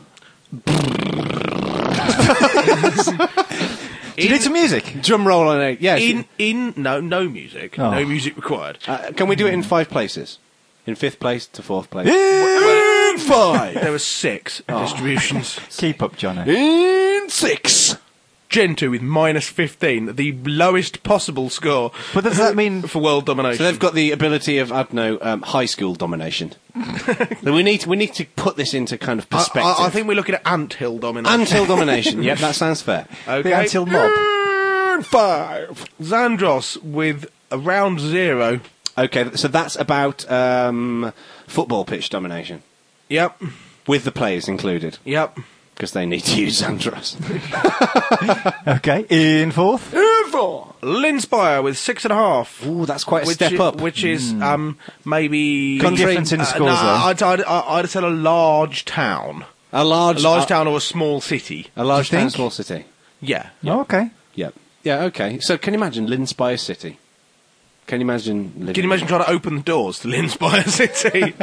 Do you In- need some music? Drum roll on it. Yes. In in no no music, Oh. no music required. uh, can we do it in five places? In fifth place to fourth place. In five. There were six Oh. distributions. Keep up, Johnny. In six. Gentoo with minus fifteen, the lowest possible score. But does that mean for world domination? So they've got the ability of I don't know um, high school domination. So we need to, we need to put this into kind of I, perspective. I, I think we're looking at anthill domination. Anthill domination. Yep, that sounds fair. Okay. the Anthill mob? In five. Xandros with around zero. Okay, so that's about um, football pitch domination Yep. with the players included Yep. because they need to use Xandros. Okay, in fourth. In four. Linspire with six and a half. Ooh, that's quite a which step is, up. Which is um, maybe Big difference in uh, scores, no, though. I'd, I'd, I'd have said a large town, A large, a large uh, town or a small city. a large Do you town, think? small city. Yeah. Oh, okay. Yeah. Yeah, okay. So can you imagine Linspire City? Can you imagine living Can you imagine trying to open the doors to Linspire City?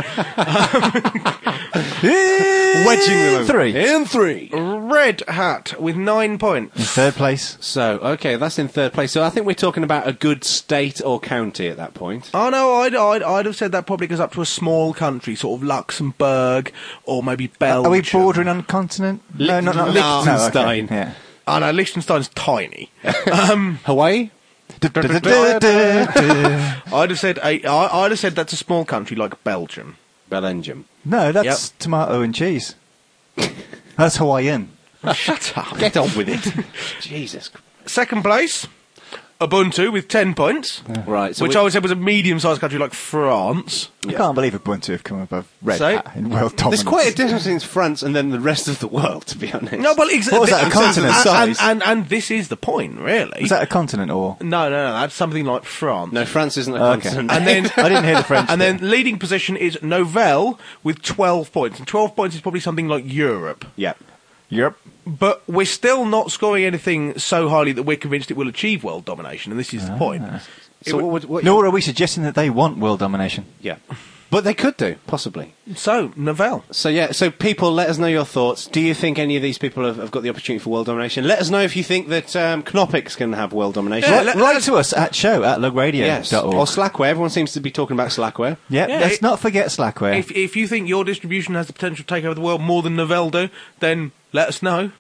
wedging them over? Three. In three. Red Hat with nine In points. third place. So, okay, that's in third place. So I think we're talking about a good state or county at that point. Oh no, I'd, I'd I'd have said that probably goes up to a small country, sort of Luxembourg or maybe Belgium. Are we bordering on continent? No, not, not Liechtenstein. No, okay. Yeah. Oh no, Liechtenstein's tiny. um, Hawaii? I'd have said a, I, I'd have said that's a small country like Belgium. Belgium. No, that's tomato and cheese. That's Hawaiian. Shut up. Get on with it. Jesus. Second place, Ubuntu with ten points, Right. So which we- I would say was a medium-sized country like France. I can't believe Ubuntu have come above Red So? Hat in world dominance. There's quite a difference between France and then the rest of the world, to be honest. No, but ex- What was that, a and- continent and, size? And, and, and this is the point, really. Is that a continent or? No, no, no, that's something like France. No, France isn't a Okay. continent. And then I didn't hear the French And bit. then leading position is Novell with twelve points. And twelve points is probably something like Europe. yeah. Europe. But we're still not scoring anything so highly that we're convinced it will achieve world domination, and this is the point. So what would... What, Nor are we suggesting that they want world domination. Yeah. But they could do, possibly. So, Novell. So yeah, so people, let us know your thoughts. Do you think any of these people have, have got the opportunity for world domination? Let us know if you think that um, Knoppix can have world domination. Yeah, Write, let- write let- to us at show at lugradio Yes. dot org. Or Slackware. Everyone seems to be talking about Slackware. Yep, Yeah, let's it- not forget Slackware. If, if you think your distribution has the potential to take over the world more than Novell do, then let us know.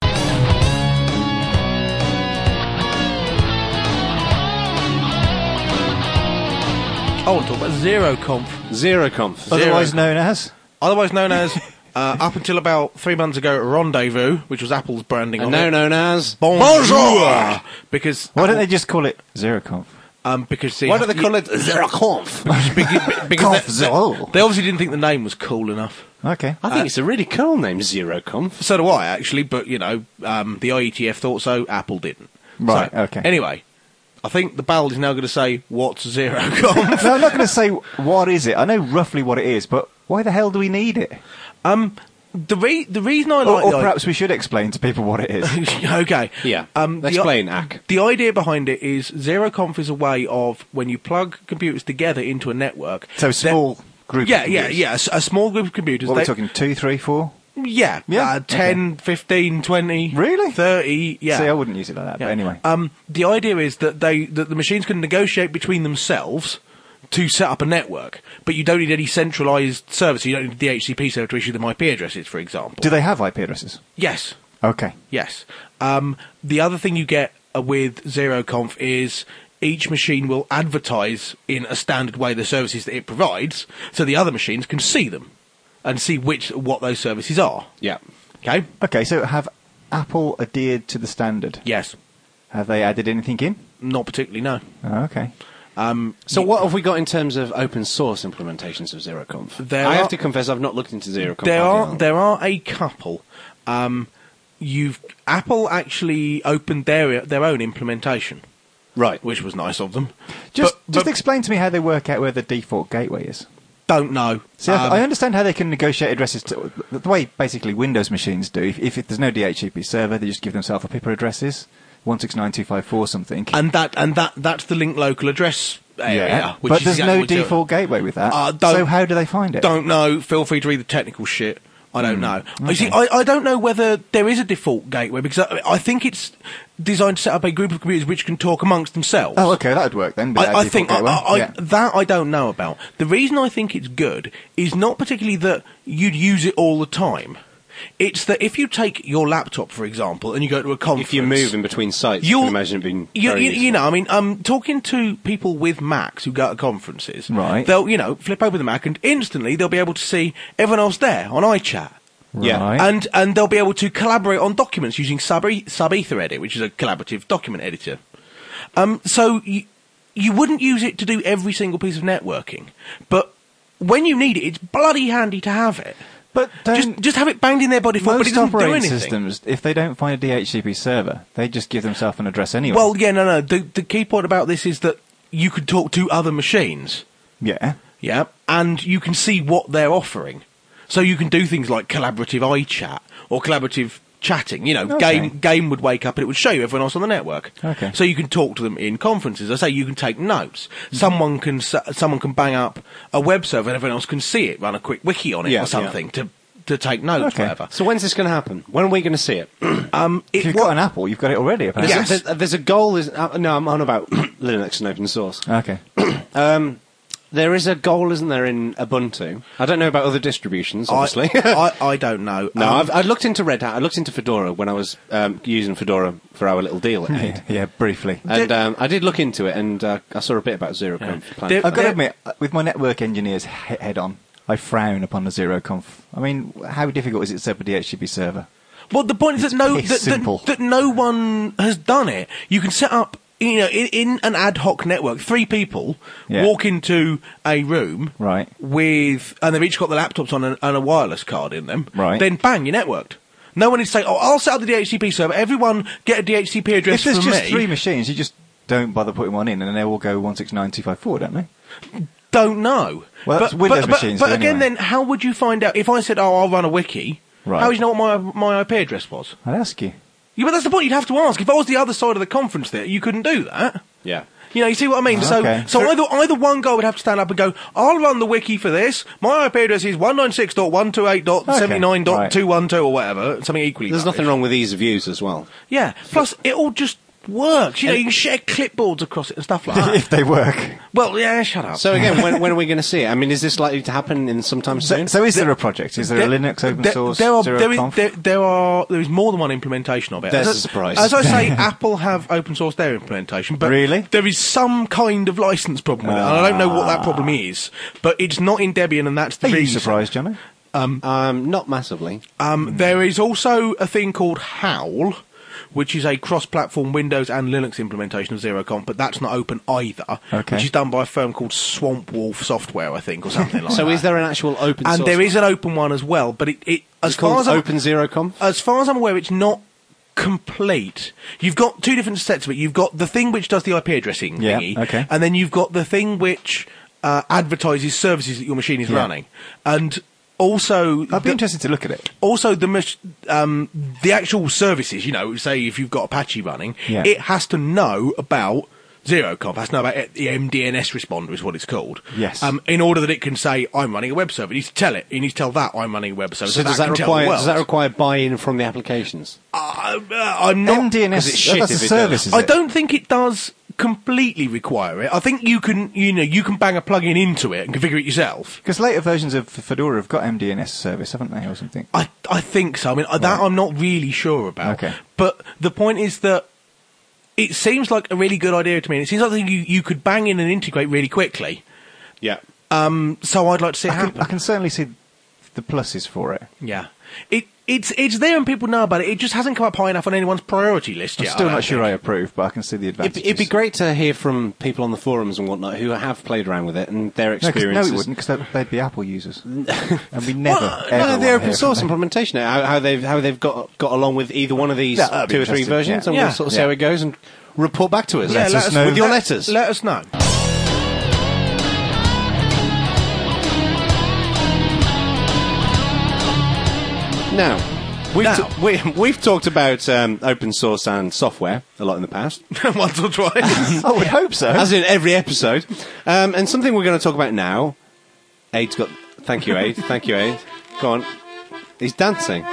I want to talk about ZeroConf, ZeroConf. Otherwise Zero. known as. otherwise known as, uh, up until about three months ago, Rendezvous, which was Apple's branding And on now it. known as... Bonjour! Because Why don't Apple- they just call it ZeroConf? Um, because see, Why do they call it ZeroConf? Because, because Conf they, Zero. they obviously didn't think the name was cool enough. Okay. I think it's a really cool name, ZeroConf. So do I, actually, but, you know, um, the I E T F thought so, Apple didn't. Right, So, okay. Anyway, I think the ballad is now going to say, what's ZeroConf? No, I'm not going to say what is it. I know roughly what it is, but why the hell do we need it? um, the, re- the reason I Or, like... or the i- perhaps we should explain to people what it is. okay. Yeah. Um, the i- Explain, Ack. The idea behind it is ZeroConf is a way of, when you plug computers together into a network... So they're- small group. Yeah, of yeah, computers. yeah. A, s- a small group of computers. What are we they- talking? Two, three, four? Yeah, Yeah, uh, ten, fifteen, twenty, Really? thirty, yeah. See, I wouldn't use it like that, Yeah. but anyway. Um, the idea is that they that the machines can negotiate between themselves to set up a network, but you don't need any centralised server, so you don't need the D H C P server to issue them I P addresses, for example. Do they have I P addresses? Yes, Okay. yes. Um, the other thing you get uh, with ZeroConf is each machine will advertise in a standard way the services that it provides, so the other machines can see them and see which what those services are. Yeah. Okay? Okay, so have Apple adhered to the standard? Yes. Have they added anything in? Not particularly, no. Oh, okay. Um, So what have we got in terms of open source implementations of ZeroConf? There I are- have to confess I've not looked into ZeroConf. There hardly are at all. there are a couple. Um, you've Apple actually opened their their own implementation, Right. which was nice of them. Just, But- just but explain to me how they work out where the default gateway is. don't know. See, I- Um, I understand how they can negotiate addresses to, the way basically Windows machines do. If, if it, there's no D H C P server, they just give themselves a P I P addresses, one six nine two five four something. and that and that that's the link local address area. Which but is there's exactly no what you- default gateway with that. Uh, don't- so how do they find it? Don't know. Feel free to read the technical shit. I don't know. You okay. see, I, I don't know whether there is a default gateway because I, I think it's designed to set up a group of computers which can talk amongst themselves. Oh, okay, that would work then. without I, I default think I, gateway. I, Yeah. that I don't know about. The reason I think it's good is not particularly that you'd use it all the time. It's that if you take your laptop, for example, and you go to a conference, If you move in between sites, you You'll- can imagine it being you, very you, useful. you know, I mean, um, talking to people with Macs who go to conferences, Right. They'll, you know, flip over the Mac and instantly they'll be able to see everyone else there on iChat. Yeah. Right. And and they'll be able to collaborate on documents using Sub SubEtherEdit, which is a collaborative document editor. Um, so you, you wouldn't use it to do every single piece of networking, but when you need it, it's bloody handy to have it. But don't- just just have it banged in there by default, but it Most doesn't do operating anything. systems, if they don't find a D H C P server, they just give themselves an address anyway. Well, yeah, no, no. The, the key point about this is that you could talk to other machines, yeah. yeah, and you can see what they're offering. So you can do things like collaborative iChat or collaborative chatting. You know, Okay. game game would wake up and it would show you everyone else on the network. Okay. So you can talk to them in conferences. I say you can take notes. Mm-hmm. Someone can s- someone can bang up a web server and everyone else can see it. Run a quick wiki on it Yeah, or something to to take notes, Okay. whatever. So when's this going to happen? When are we going to see it? Um, If it, you've what- got an Apple, you've got it already, apparently. Yes. There's, there's a goal. Is uh, no, I'm on about Linux and open source. Okay. Um, there is a goal, isn't there, in Ubuntu? I don't know about other distributions, obviously. I, I, I don't know. no, Um, I've, I looked into Red Hat. I looked into Fedora when I was um, using Fedora for our little deal at eight. yeah, yeah, briefly. And um, I did look into it, and uh, I saw a bit about Zero Conf. There- I've got to there- admit, with my network engineers he- head on, I frown upon the zero conf. I mean, how difficult is it to set up a D H C P server? Well, the point is that no piss that, simple. that, that no one has done it. You can set up, you know, in, in an ad hoc network, three people Yeah. walk into a room, Right. with, and they've each got their laptops on and, and a wireless card in them. Right. Then bang, you're networked. No one is saying, "Oh, I'll set up the D H C P server. Everyone get a D H C P address If there's from just me." three machines, you just don't bother putting one in, and then they all go one six nine two five four, don't they? Don't know. Well, that's but, Windows but, machines But, do but again, anyway. then how would you find out if I said, "Oh, I'll run a wiki"? Right. How would you know what my my I P address was? I'd ask you. Yeah, but that's the point. You'd have to ask. If I was the other side of the conference there, you couldn't do that. Yeah. You know, you see what I mean? So, Okay. so either either one guy would have to stand up and go, "I'll run the wiki for this. My I P address is one ninety-six dot one twenty-eight dot seventy-nine dot two twelve or whatever, something equally." There's rubbish. nothing wrong with ease of use as well. Yeah. Plus, it all just works. You know, you can share clipboards across it and stuff like that. if they work. Well, yeah, shut up. So again, when, when are we going to see it? I mean, is this likely to happen in sometime So, soon? so is there a project? Is there, a Linux open there, source there are, zero there, is, conf? there, there are there is more than one implementation of it. There's as a I- surprise. As I say, Apple have open sourced their implementation, but Really? there is some kind of license problem with it, and I don't know what that problem is. But it's not in Debian, and that's the Are you reason. surprised, Johnny? um, not massively. Um, there is also a thing called Howl, which is a cross-platform Windows and Linux implementation of ZeroConf, but that's not open either. Okay. Which is done by a firm called Swamp Wolf Software, I think, or something like So that. is there an actual open And source? there is an open one as well, but it, it as It's far called as I'm, Open Zero Conf? as far as I'm aware, it's not complete. You've got two different sets of it. You've got the thing which does the I P addressing Yeah, thingy, okay. and then you've got the thing which uh, advertises services that your machine is Yeah. running, and also I'd be the- interested to look at it. also the mach- um, the actual services. You know, say if you've got Apache running, Yeah. it has to know about ZeroConf, has to know about it, the M D N S responder is what it's called. Yes. Um, in order that it can say, I'm running a web server. It needs to tell it. It needs to tell that I'm running a web server. So, does that can tell the require world. does that require buy-in from the applications? Uh, uh, I'm not. M D N S, 'cause it's shit that's a if it service, does. is I it? don't think it does completely require it. I think you can, you know, you can bang a plug-in into it and configure it yourself. Because later versions of Fedora have got M D N S service, haven't they, or something? I, I think so. I mean, that I'm not really sure about. Okay. But the point is that it seems like a really good idea to me. And it seems like something you, you could bang in and integrate really quickly. Yeah. Um, so I'd like to see it I can, happen. I can certainly see the pluses for it. Yeah. It, it's, it's there and people know about it. It just hasn't come up high enough on anyone's priority list I'm yet. still I not don't sure think. I approve, but I can see the It'd, advantages. be- it'd be great to hear from people on the forums and whatnot who have played around with it and their No, 'cause- experiences. no, it wouldn't, because they'd be Apple users. and we never, Well, ever No, want the to open hear source from them. implementation, how, how they've how they've got got along with either one of these Yeah, that'd be two or three interesting, versions, yeah. and Yeah. we'll sort of see Yeah. how it goes and report back to us. Yeah, Let let us us know. with your let- letters. Let us know. Now, we've, Now. t- we, we've talked about um, open source and software a lot in the past, Once or twice. I would hope so. as in every episode. Um, and something we're going to talk about now. Aid's got. Thank you, Aid. Thank you, Aid. Go on. He's dancing.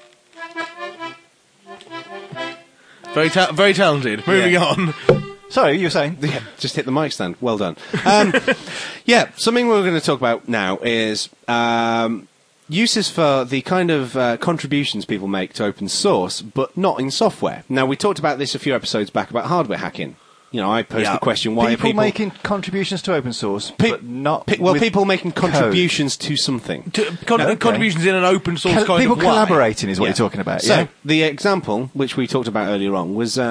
very, ta- very talented. Moving Yeah. on. Sorry, you were saying? Yeah, just hit the mic stand. Well done. Um, yeah, something we're going to talk about now is um, uses for the kind of uh, contributions people make to open source, but not in software. Now, we talked about this a few episodes back about hardware hacking. You know, I posed Yeah. the question: Why people, are people making contributions to open source, Pe- but not pe- well, with people making code. contributions to something. To, con- Okay. Contributions in an open source Col- kind people of way. collaborating is what Yeah. you're talking about, So yeah? the example which we talked about earlier on was um,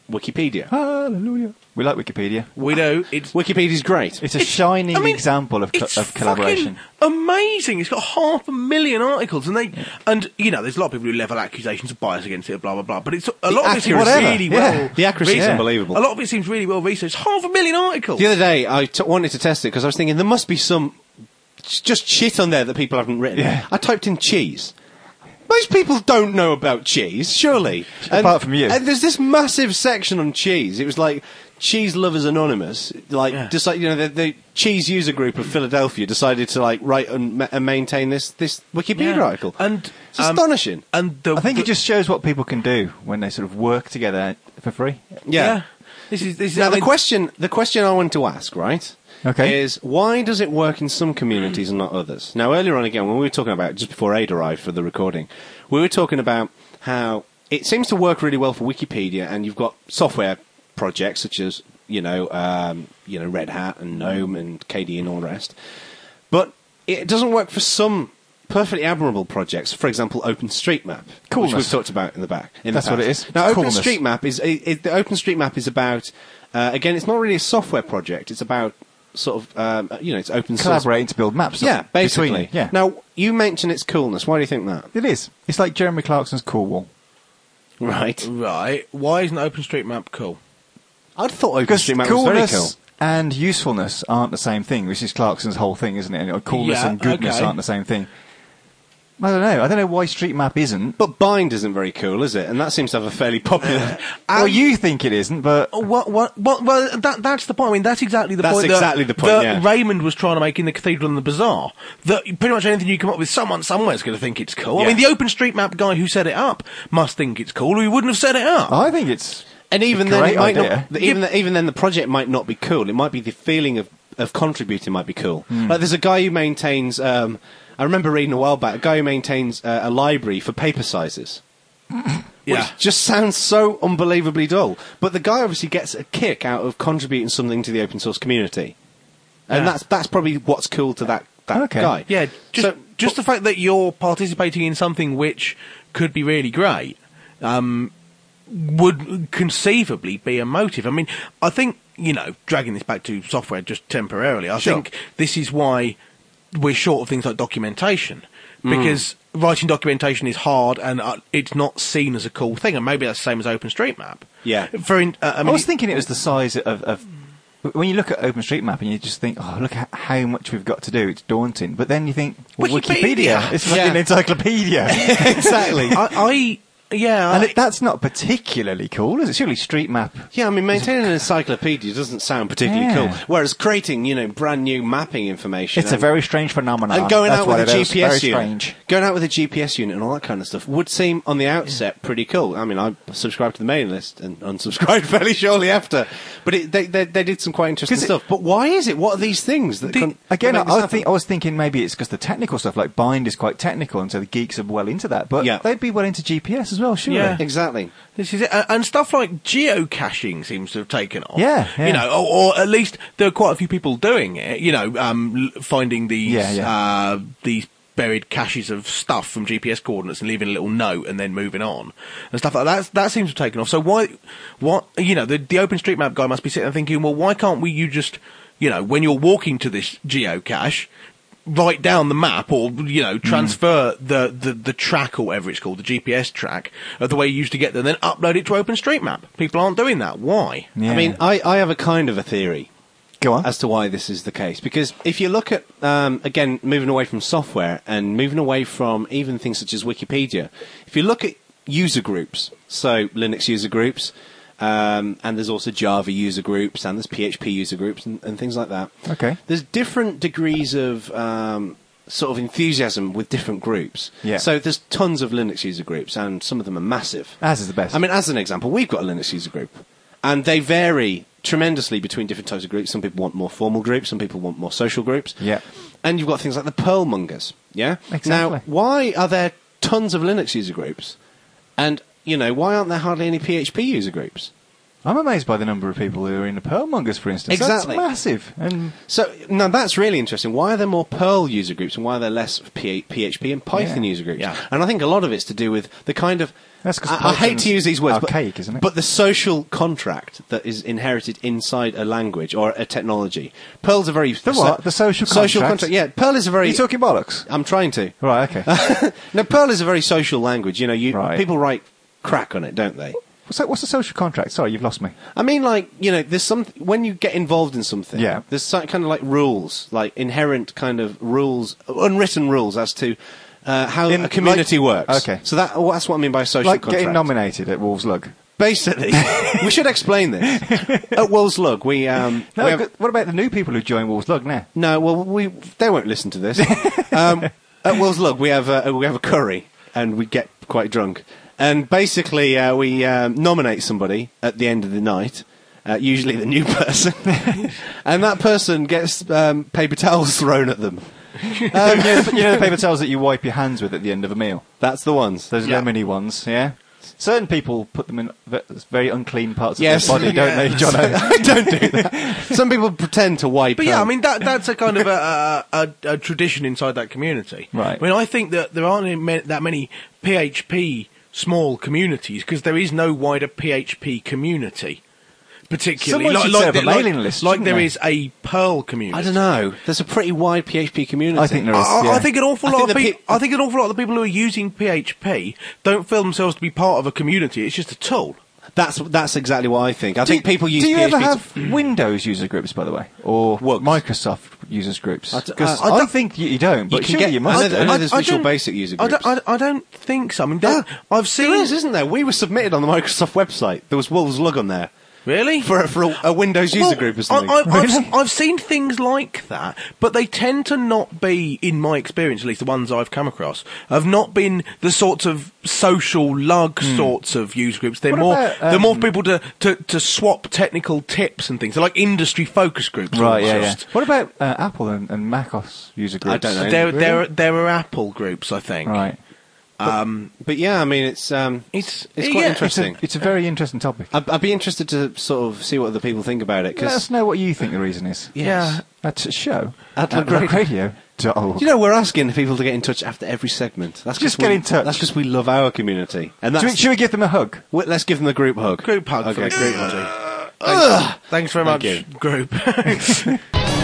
Wikipedia. Hallelujah. We like Wikipedia. We do. It's Wikipedia's great. It's a shining I mean, example of, co- it's of collaboration. fucking amazing. It's got half a million articles, and they and you know, there's a lot of people who level accusations of bias against it, blah blah blah. But it's a lot of it seems accuracy- really yeah. well. The accuracy is researched. unbelievable. A lot of it seems really well researched. Half a million articles. The other day, I t- wanted to test it because I was thinking there must be some just shit on there that people haven't written. Yeah. I typed in cheese. Most people don't know about cheese, surely. And, Apart from you. And there's this massive section on cheese. It was like Cheese Lovers Anonymous, like Yeah. just like you know the, the cheese user group of Philadelphia decided to like write and, ma- and maintain this this Wikipedia Yeah. article. And It's um, astonishing. And the, I think the, it just shows what people can do when they sort of work together for free. Yeah. yeah. This is this is Now I the mean, question the question I want to ask, right? Okay. Is why does it work in some communities and not others? Now, earlier on again, when we were talking about, just before Aid arrived for the recording, we were talking about how it seems to work really well for Wikipedia, and you've got software projects such as, you know, um, you know, Red Hat and GNOME and K D E and all the rest. But it doesn't work for some perfectly admirable projects. For example, OpenStreetMap, Coolness. which we've talked about in the back. In That's the what past. it is. Now, Coolness. OpenStreetMap is it, it, the OpenStreetMap is about uh, again, it's not really a software project. It's about sort of um, you know, it's open source. Collaborating to build maps. Yeah, basically. Between, yeah. Now, you mentioned its coolness. Why do you think that? It is. It's like Jeremy Clarkson's Coolwall. Right. right. Why isn't OpenStreetMap cool? I'd thought Because OpenStreetMap was very coolness cool. and usefulness aren't the same thing, which is Clarkson's whole thing, isn't it? And coolness Yeah, and goodness okay. aren't the same thing. I don't know. I don't know why StreetMap isn't. But Bind isn't very cool, is it? And that seems to have a fairly popular... Well, you think it isn't, but Oh, What, what, what, well, that, that's the point. I mean, that's exactly the That's point exactly that, the point, that yeah. Raymond was trying to make in the Cathedral and the Bazaar. That pretty much anything you come up with, someone somewhere is going to think it's cool. I Yeah. mean, the OpenStreetMap guy who set it up must think it's cool, or he wouldn't have set it up. I think it's And even a then, great it might idea. not, even, the, even then, the project might not be cool. It might be the feeling of, of contributing might be cool. Hmm. Like, there's a guy who maintains... Um, I remember reading a while back, a guy who maintains uh, a library for paper sizes. Yeah. Which just sounds so unbelievably dull. But the guy obviously gets a kick out of contributing something to the open source community. And Yeah. that's that's probably what's cool to that, that Okay. guy. Yeah, just So- just the fact that you're participating in something which could be really great um, would conceivably be a motive. I mean, I think, you know, dragging this back to software just temporarily, I Sure. think this is why we're short of things like documentation. Mm. Because writing documentation is hard and uh, it's not seen as a cool thing. And maybe that's the same as OpenStreetMap. Yeah. For in, uh, I I, mean, was thinking it was the size of, of when you look at OpenStreetMap and you just think, oh, look at how much we've got to do. It's daunting. But then you think, well, Wikipedia. Wikipedia. It's like Yeah. an encyclopedia. Exactly. I, I yeah, and I- it, that's not particularly cool, is it? Surely StreetMap. Yeah, I mean, maintaining an encyclopedia doesn't sound particularly Yeah. cool. Whereas creating, you know, brand new mapping information... It's a and- very strange phenomenon. And going That's out what with a it is. G P S Very unit, strange. going out with a G P S unit and all that kind of stuff would seem on the outset pretty cool. I mean, I subscribed to the mailing list and unsubscribed fairly shortly after, but it, they, they they did some quite interesting 'Cause it- stuff. But why is it? What are these things that The- con- again, that I, make this I happen? think I was thinking maybe it's because the technical stuff, like Bind, is quite technical, and so the geeks are well into that. But Yeah. they'd be well into G P S as well, surely. Yeah. exactly. This is it. And- And stuff like geocaching seems to have taken off. Yeah, yeah. You know, or, or at least there are quite a few people doing it, you know, um, l- finding these, Yeah, yeah. Uh, these buried caches of stuff from G P S coordinates and leaving a little note and then moving on and stuff like that. That seems to have taken off. So why, what, you know, the, the OpenStreetMap guy must be sitting there thinking, well, why can't we, you just, you know, when you're walking to this geocache, write down the map or, you know, transfer Mm. the, the, the track or whatever it's called, the G P S track of the way you used to get there, then upload it to OpenStreetMap. People aren't doing that. Why? Yeah. I mean, I, I have a kind of a theory go on. as to why this is the case. Because if you look at, um, again, moving away from software and moving away from even things such as Wikipedia, if you look at user groups, so Linux user groups, um, and there's also Java user groups, and there's P H P user groups, and, and things like that. Okay. There's different degrees of um, sort of enthusiasm with different groups. Yeah. So there's tons of Linux user groups, and some of them are massive. As is the best. I mean, as an example, we've got a Linux user group, and they vary tremendously between different types of groups. Some people want more formal groups, some people want more social groups. Yeah. And you've got things like the Perl mongers, yeah? Exactly. Now, why are there tons of Linux user groups? And, you know, why aren't there hardly any P H P user groups? I'm amazed by the number of people who are in the Perlmongers, for instance. Exactly. That's massive. And So now that's really interesting. Why are there more Perl user groups and why are there less P- PHP and Python Yeah. user groups? Yeah. And I think a lot of it's to do with the kind of. That's 'cause I, I hate Python's to use these words, archaic, but, isn't it? but the social contract that is inherited inside a language or a technology. Perl's a very The what? The social social contract? contract. Yeah, Perl is a are very. you talking bollocks? I'm trying to. Right, okay. No, Perl is a very social language. You know, you Right. people write crack on it, don't they? What's, that, what's a social contract? Sorry, you've lost me. I mean, like, you know, there's some when you get involved in something. Yeah. There's some kind of like rules, like inherent kind of rules, unwritten rules as to uh, how In- a community like- works. okay. So that well, that's what I mean by social Like contract. getting nominated at Wolves Lug. Basically, we should explain this. At Wolves Lug, we um. No, we have- but what about the new people who join Wolves Lug now? no, well, we they won't listen to this. um, at Wolves Lug, we have a, we have a curry, and we get quite drunk. And basically, uh, we um, nominate somebody at the end of the night, uh, usually the new person, and that person gets um, paper towels thrown at them. Um, you, know, the- you know the paper towels that you wipe your hands with at the end of a meal? That's the ones. Those Yeah. lemony ones, yeah? Certain people put them in ve- very unclean parts of Yes. their body, don't they, John? I don't do that. Some people pretend to wipe. But yeah, I um, mean that that's a kind of a, a, a, a tradition inside that community. Right. I mean, I think that there aren't ma- that many P H P small communities because there is no wider P H P community. Particularly, Someone should set up a the- like, mailing list, like shouldn't there they? is a Perl community. I don't know. There's a pretty wide P H P community. I think there is. I, yeah. I think an awful I lot think of the people. pe- I think an awful lot of the people who are using P H P don't feel themselves to be part of a community. It's just a tool. That's that's exactly what I think. I Do- think people use. Do you P H P ever to- have Windows user groups, by the way, or Wugs. Microsoft users groups? I d- Because uh, I, I don't- think you, you don't, but can surely get- you I must. know- do. I know there's I Visual don't- Basic user I groups. don't, I, I don't think so. I mean, there- I've seen. There is, isn't there? We were submitted on the Microsoft website. There was Wolves Lug on there Really? for a, for a, a Windows user Well, group or something. I, I've, I've, Really? I've seen things like that, but they tend to not be, in my experience, at least the ones I've come across, have not been the sorts of social lug sorts of user groups. They're What more, about, they're more um, people to, to, to swap technical tips and things. They're like industry focus groups. Right, yeah, yeah. almost. What about uh, Apple and, and macOS user groups? I don't know. There, Really? there, there are Apple groups, I think. Right. Um, but yeah, I mean, it's um, it's it's quite yeah, interesting. It's a very interesting topic. I'd, I'd be interested to sort of see what other people think about it. Let us Because know what you think the reason is. Yeah. That's a show At at Lug Radio. Oh. you know, we're asking people to get in touch after every segment. That's 'cause Just get we- in touch. That's because we love our community, and Should we, that's. should we give them a hug? Well, let's give them the group hug. Group hug for Okay, the group community. hug. Thanks, thanks very Thank much, you. group.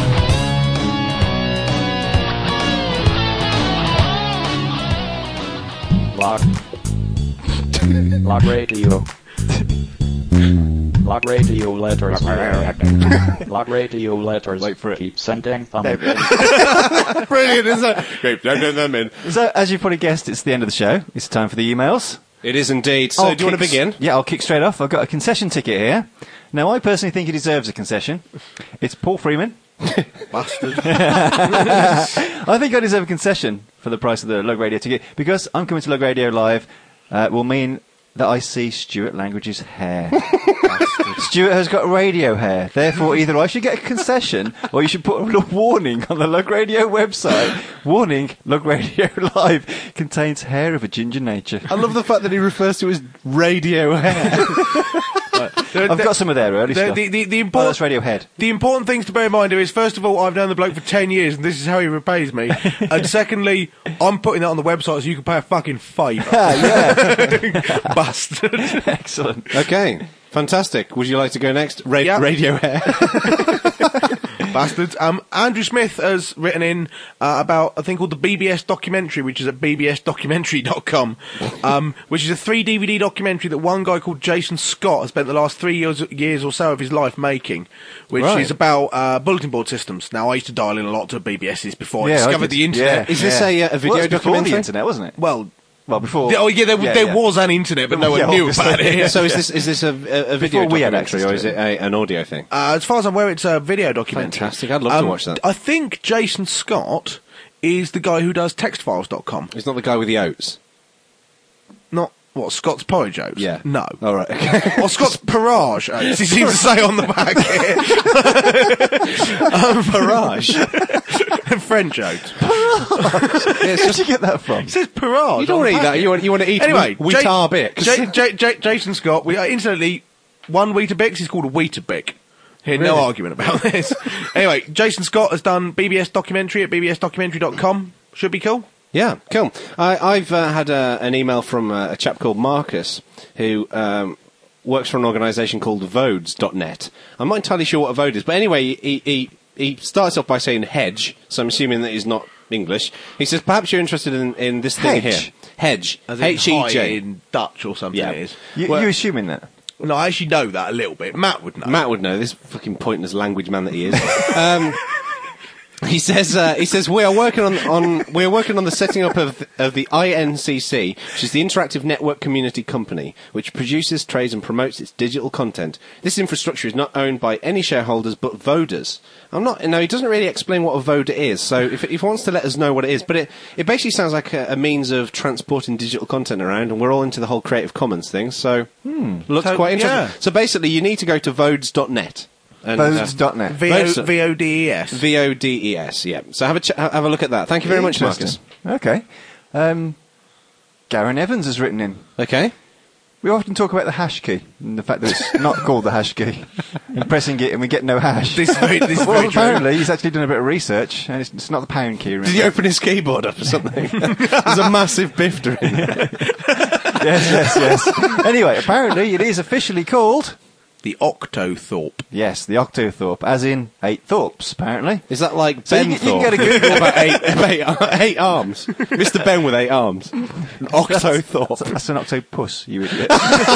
Lock. Lock radio. Lock radio letters. Lock radio letters. Wait for it. Keep sending them. Brilliant, isn't it? Great, don't get them in. So, as you've probably guessed, it's the end of the show. It's time for the emails. It is indeed. So, I'll do you want to kick- begin? Yeah, I'll kick straight off. I've got a concession ticket here. Now, I personally think he deserves a concession. It's Paul Freeman. Bastard. I think I deserve a concession for the price of the Lug Radio ticket because I'm coming to Lug Radio Live uh, will mean that I see Stuart Langridge's hair. Stuart has got radio hair. Therefore, either I should get a concession or you should put a little warning on the Lug Radio website. Warning, Lug Radio Live contains hair of a ginger nature. I love the fact that he refers to it as radio hair. I've got some of their early The, stuff. the, the, the, Oh, important, that's Radiohead. the important things to bear in mind here is, first of all, I've known the bloke for ten years, and this is how he repays me. And secondly, I'm putting that on the website so you can pay a fucking favour. Bastard. Excellent. Okay, fantastic. Would you like to go next? Ra- Yeah. Radio hair. Bastards. Um, Andrew Smith has written in uh, about a thing called the B B S documentary, which is at b b s documentary dot com, um, which is a three D V D documentary that one guy called Jason Scott has spent the last three years, years or so of his life making, which Right. is about uh, bulletin board systems. Now, I used to dial in a lot to B B Ss before I Yeah, I discovered did. the internet. Yeah. Is this a, uh, a video Well, it's before documentary? the internet, wasn't it? Well, Well, before. oh yeah, there, yeah, there yeah. was an internet, but no one Yeah, knew obviously. about it. So is this is this a, a, a video Before we had documentary access or to is it. it a, an audio thing? Uh, as far as I'm aware, it's a video documentary. Fantastic. I'd love to watch that. I think Jason Scott is the guy who does text files dot com. It's not the guy with the oats. Not, what, Scott's Porridge Oats? Yeah. No. All right. Okay. Or Scott's Parage Oats, he seems to say on the back Barrage. here. French Oats. Where did you get that from? It says Parage. You don't on want to the eat that. packet. You want you want to eat Anyway, wheat J- tar bits. J- J- J- Jason Scott, we uh, incidentally, one Weetabix is called a Weetabix. Here, no Really? argument about this. Anyway, Jason Scott has done B B S documentary at b b s documentary dot com. Should be cool. Yeah, cool. I, I've uh, had a, an email from uh, a chap called Marcus who um, works for an organisation called vodes dot net. I'm not entirely sure what a vote is, but anyway, he, he, he starts off by saying hedge, so I'm assuming that he's not English. He says, perhaps you're interested in, in this thing Hedge? here. Hedge. As in H E high J. in Dutch or something Yeah. it is. You, Well- you're assuming that? No, I actually know that a little bit. Matt would know. Matt would know, this fucking pointless language man that he is. um, he says, uh, he says, we are working on, on, we are working on the setting up of, of the I N C C, which is the Interactive Network Community Company, which produces, trades and promotes its digital content. This infrastructure is not owned by any shareholders but voters. I'm not, no, he doesn't really explain what a voder is, so if, if he wants to let us know what it is, but it, it basically sounds like a, a means of transporting digital content around, and we're all into the whole Creative Commons thing, so, hmm, looks So, quite interesting. yeah. So basically, you need to go to vodes dot net. And, vodes uh, dot net. V Vodes- O V O D E S. V O D E S, yeah. So have a ch- have a look at that. Thank you very much, Marcus. Interesting. Okay. Um, Garen Evans has written in. Okay. We often talk about the hash key and the fact that it's not called the hash key. And pressing it and we get no hash. This is very, this is well, very true. apparently he's actually done a bit of research and it's, it's not the pound key. Did he open his keyboard up or something? There's a massive bifter in there. Yes, yes, yes. Anyway, apparently it is officially called... The Octothorpe. Yes, the Octothorpe, as in eight Thorpes, apparently. Is that like So Ben you, can- you Thorpe? can get a Google about eight, eight, eight arms. Mister Ben with eight arms. An Octothorpe. That's, that's an octopus, you idiot.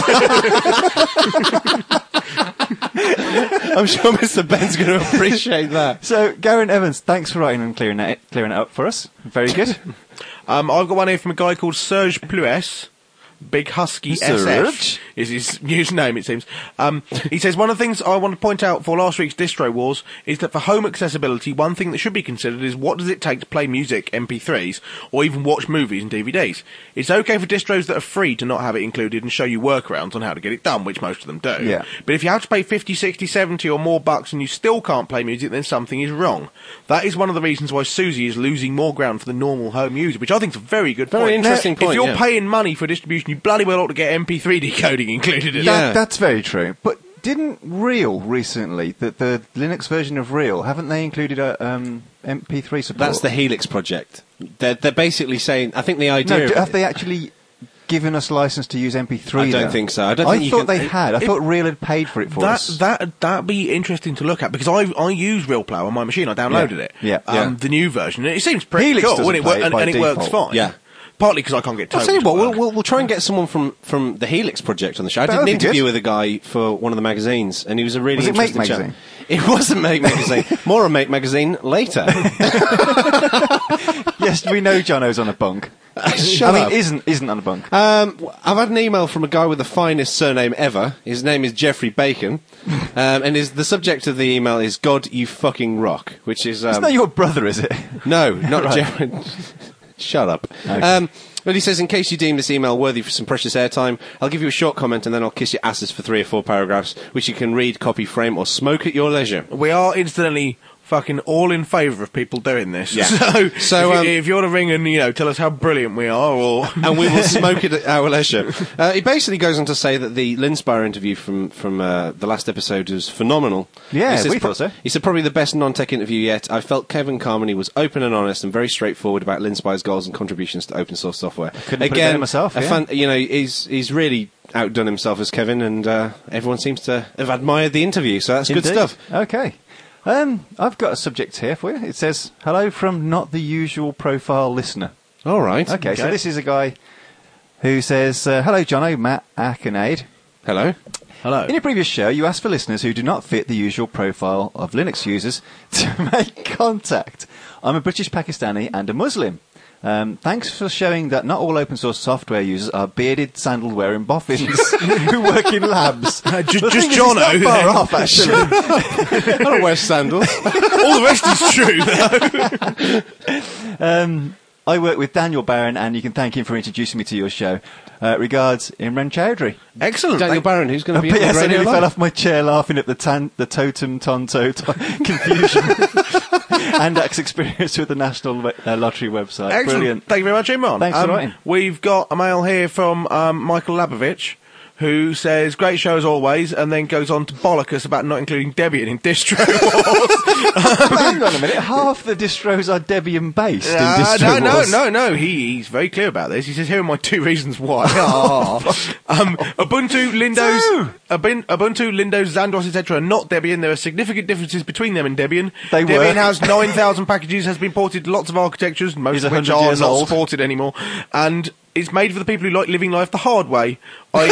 I'm sure Mister Ben's going to appreciate that. So, Garen Evans, thanks for writing and clearing that, clearing it up for us. Very good. Um, I've got one here from a guy called Serge Plues. Big Husky S F Serge? is his username, it seems. Um, he says, one of the things I want to point out for last week's Distro Wars is that for home accessibility, one thing that should be considered is what does it take to play music, M P threes, or even watch movies and D V Ds. It's okay for distros that are free to not have it included and show you workarounds on how to get it done, which most of them do. Yeah. But if you have to pay fifty, sixty, seventy or more bucks and you still can't play music, then something is wrong. That is one of the reasons why Susie is losing more ground for the normal home user, which I think is a very good Very point. interesting If point, you're yeah. paying money for distribution, you bloody well ought to get M P three decoding included in Yeah. that. That, that's very true. But didn't Real recently, the, the Linux version of Real, haven't they included a um, M P three support? That's the Helix project. They're, they're basically saying, I think the idea... No, of d- it- have they actually given us license to use M P three? I don't though? think so. I don't I think you thought can- they had. I If- thought Real had paid for it for That us. that that'd be interesting to look at because I I use RealPlow on my machine. I downloaded Yeah. it. Yeah. Um, Yeah. the new version. And it seems pretty Helix cool doesn't and it, play wor- it and, by and it works default. fine. Yeah. Partly because I can't get. I'll Toby tell you to what, we'll, work. we'll, we'll try and get someone from, from the Helix project on the show. I That did an would be interview good. with a guy for one of the magazines, and he was a really Was it Make interesting chap. Magazine? It wasn't Make Magazine. More on Make Magazine later. Yes, we know Jono's on a bunk. Shut I mean, up. isn't isn't on a bunk. Um, w- I've had an email from a guy with the finest surname ever. His name is Jeffrey Bacon, um, and his, the subject of the email is "God, you fucking rock," which is um, It's not your brother, is it? no, not Right. Jeffrey. Shut up. Um, but he says, in case you deem this email worthy for some precious airtime, I'll give you a short comment and then I'll kiss your asses for three or four paragraphs, which you can read, copy, frame, or smoke at your leisure. We are incidentally fucking all in favour of people doing this. Yeah. So, So, if, um, you, if you want to ring and you know tell us how brilliant we are, or And we will smoke it at our leisure. Uh, he basically goes on to say that the Linspire interview from, from uh, the last episode was phenomenal. Yeah, he says we thought so. He said probably the best non-tech interview yet. I felt Kevin Carmody was open and honest and very straightforward about Linspire's goals and contributions to open source software. couldn't put it Again, better myself, a yeah. fan, you know, he's he's really outdone himself as Kevin, and uh, everyone seems to have admired the interview. So that's good Indeed. stuff. Okay. Um, I've got a subject here for you. It says, hello from not the usual profile listener. All right. Okay, so this is a guy who says, uh, hello, Jono, Matt, Ack and Aid. Hello. hello. In a previous show, you asked for listeners who do not fit the usual profile of Linux users to make contact. I'm a British Pakistani and a Muslim. Um, thanks for showing that not all open source software users are bearded, sandal wearing boffins who work in labs. Uh, ju- The just thing is, Jono, It's not far then. off, actually. I don't wear sandals. all the rest is true. Though. um, I work with Daniel Barron, and you can thank him for introducing me to your show. Uh, regards, Imran Chowdhury. Excellent. Daniel Thank- Barron, who's going Uh, to be P on S I Radio nearly Live. fell off my chair laughing at the, tan- the totem tonto to- confusion and Ack's experience with the National uh, Lottery website. Excellent. Brilliant. Thank you very much, Imran. Thanks for um, writing. We've got a mail here from um, Michael Labovich, who says, great show as always, and then goes on to bollock us about not including Debian in Distro Wars. Hang on a minute. Half the distros are Debian based in Uh, Distro no, Wars. no, no, no. He, he's very clear about this. He says, here are my two reasons why. Ah. um, Ubuntu, Windows, Ubun- Ubuntu, Windows, Xandros, et cetera are not Debian. There are significant differences between them and Debian. They Debian work. has nine thousand packages, has been ported to lots of architectures, most Is of which one hundred are years not old. supported anymore. And it's made for the people who like living life the hard way. I,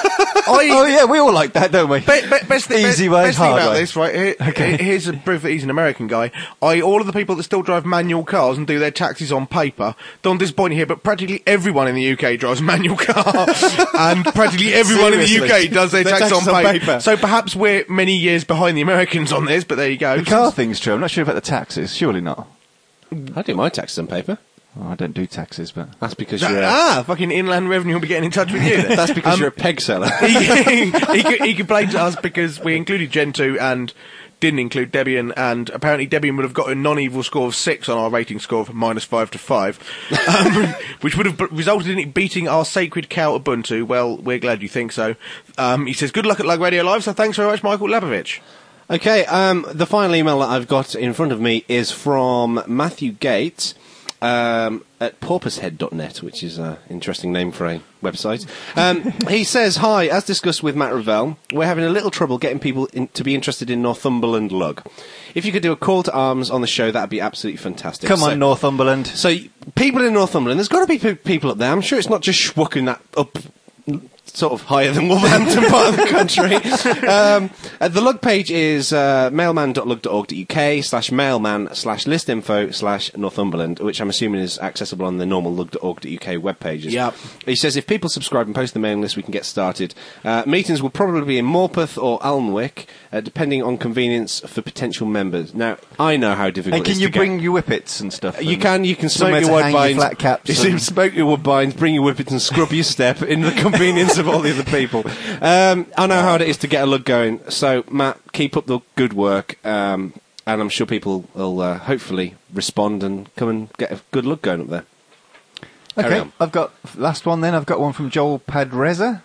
I, Oh yeah, we all like that, don't we? Be- be- best thing, Easy be- way, best thing hard about way. this, right? Here, Okay. Here's a proof that he's an American guy. I all of the people that still drive manual cars and do their taxes on paper. Don't disappoint you here, but practically everyone in the U K drives a manual car, and practically everyone in the U K Seriously? does their Their tax on taxes on paper. paper. So perhaps we're many years behind the Americans on this, but there you go. The car thing's true. I'm not sure about the taxes. Surely not. I do my taxes on paper. Oh, I don't do taxes, but That's because Ah, you're. A, ah, fucking Inland Revenue will be getting in touch with you. then. that's because Um, you're a peg seller. he, he, he, he complained to us because we included Gentoo and didn't include Debian, and apparently Debian would have got a non-evil score of six on our rating score of minus five to five, um, which would have b- resulted in it beating our sacred cow Ubuntu. Well, we're glad you think so. Um, he says, good luck at Lug Radio Live, so thanks very much, Michael Labovich. Okay, um, the final email that I've got in front of me is from Matthew Gates um, at porpoisehead dot net, which is an interesting name for a website. Um, he says, hi, as discussed with Matt Ravel, we're having a little trouble getting people in, to be interested in Northumberland Lug. If you could do a call to arms on the show, that would be absolutely fantastic. come So- on, Northumberland. So, y- people in Northumberland, there's got to be pe- people up there. I'm sure it's not just schwooking that up sort of higher than Wolverhampton part of the country. Um, uh, the lug page is uh, mailman dot lug dot org dot U K slash mailman slash listinfo slash Northumberland, which I'm assuming is accessible on the normal lug dot org dot U K web pages. Yep. He says if people subscribe and post the mailing list, we can get started. Uh, meetings will probably be in Morpeth or Alnwick, uh, depending on convenience for potential members. Now, I know how difficult And it is can you to get- bring your whippets and stuff? You and can, you can smoke somewhere your to hang your woodbines, flat caps you can and- smoke your woodbines, bring your whippets and scrub your step in the convenience of all the other people. Um, I know how hard it is to get a lug going, so Matt, keep up the good work, um, and I'm sure people will uh, hopefully respond and come and get a good lug going up there. Carry Okay, on. I've got last one then. I've got one from Joel Padreza.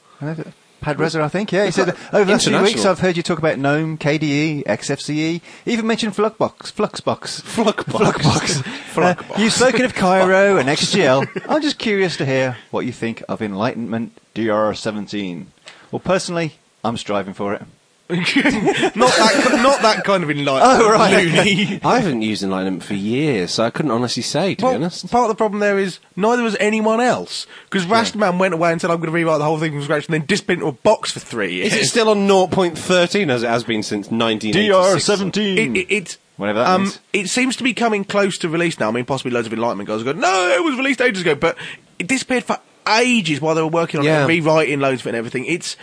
Padreza, I think, yeah. He said, over the last few weeks International. I've heard you talk about GNOME, K D E, X F C E, even mentioned Fluxbox. Fluxbox. Fluxbox. Fluxbox. Uh, you've spoken of Cairo and X G L. I'm just curious to hear what you think of Enlightenment D R seventeen. Well, personally, I'm striving for it. not that, not that kind of enlightenment. Oh, right, loony. I haven't used Enlightenment for years, so I couldn't honestly say, to Well, be honest. part of the problem there is neither was anyone else. Because Rastaman went away and said, I'm going to rewrite the whole thing from scratch, and then dipped into a box for three years. Is it still on zero point thirteen as it has been since nineteen eighty-six? D R seventeen. It, it, it, Whatever that um, means. it seems to be coming close to release now. I mean, possibly loads of Enlightenment guys have gone, no, it was released ages ago, but it disappeared for ages while they were working on it Yeah. and rewriting loads of it and everything. It's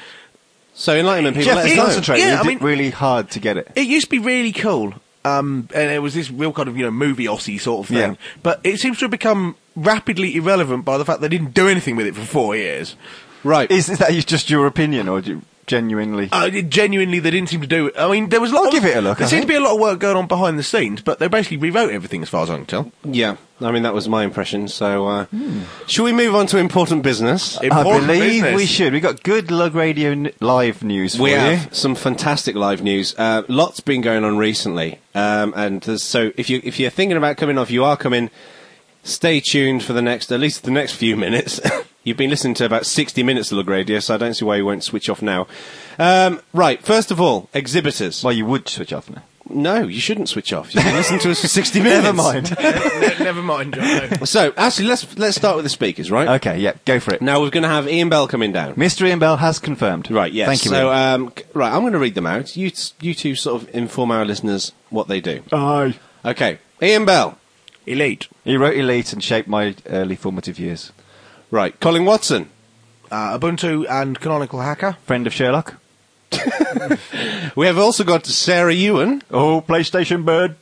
So Enlightenment people, Jeff, let us it's know. concentrating. Yeah, you I did mean- really hard to get it. It used to be really cool. Um, and it was this real kind of, you know, movie Aussie sort of thing. Yeah. But it seems to have become rapidly irrelevant by the fact they didn't do anything with it for four years. Right. Is, is that just your opinion, or do you genuinely... Uh, it- genuinely, they didn't seem to do it. I mean, there was a lot I'll of... give it a look, There I seemed to think. be a lot of work going on behind the scenes, but they basically rewrote everything as far as I can tell. Yeah, I mean, that was my impression. So, uh, shall we move on to important business? I Important believe business. we should. We've got good Lug Radio n- live news for We you. have some fantastic live news. Uh, lots been going on recently, um, and there's, so if you if you're thinking about coming off, you are coming. Stay tuned for the next, at least the next few minutes. You've been listening to about sixty minutes of Lug Radio, so I don't see why you won't switch off now. Um, right, first of all, exhibitors. Well, you would switch off now. No, you shouldn't switch off. You've been listening to us for sixty minutes. Never mind. Ne- never mind, John. no. So, actually, let's let's start with the speakers, right? Okay, yeah, go for it. Now we're going to have Ian Bell coming down. Mister Ian Bell has confirmed. Right, yes. Thank you, So, Ian. um, c- right, I'm going to read them out. You, t- you two sort of inform our listeners what they do. Aye. Okay, Ian Bell. Elite. He wrote Elite and shaped my early formative years. Right, Colin Watson. Uh, Ubuntu and Canonical Hacker. Friend of Sherlock. We have also got Sarah Ewan. Oh, PlayStation Bird.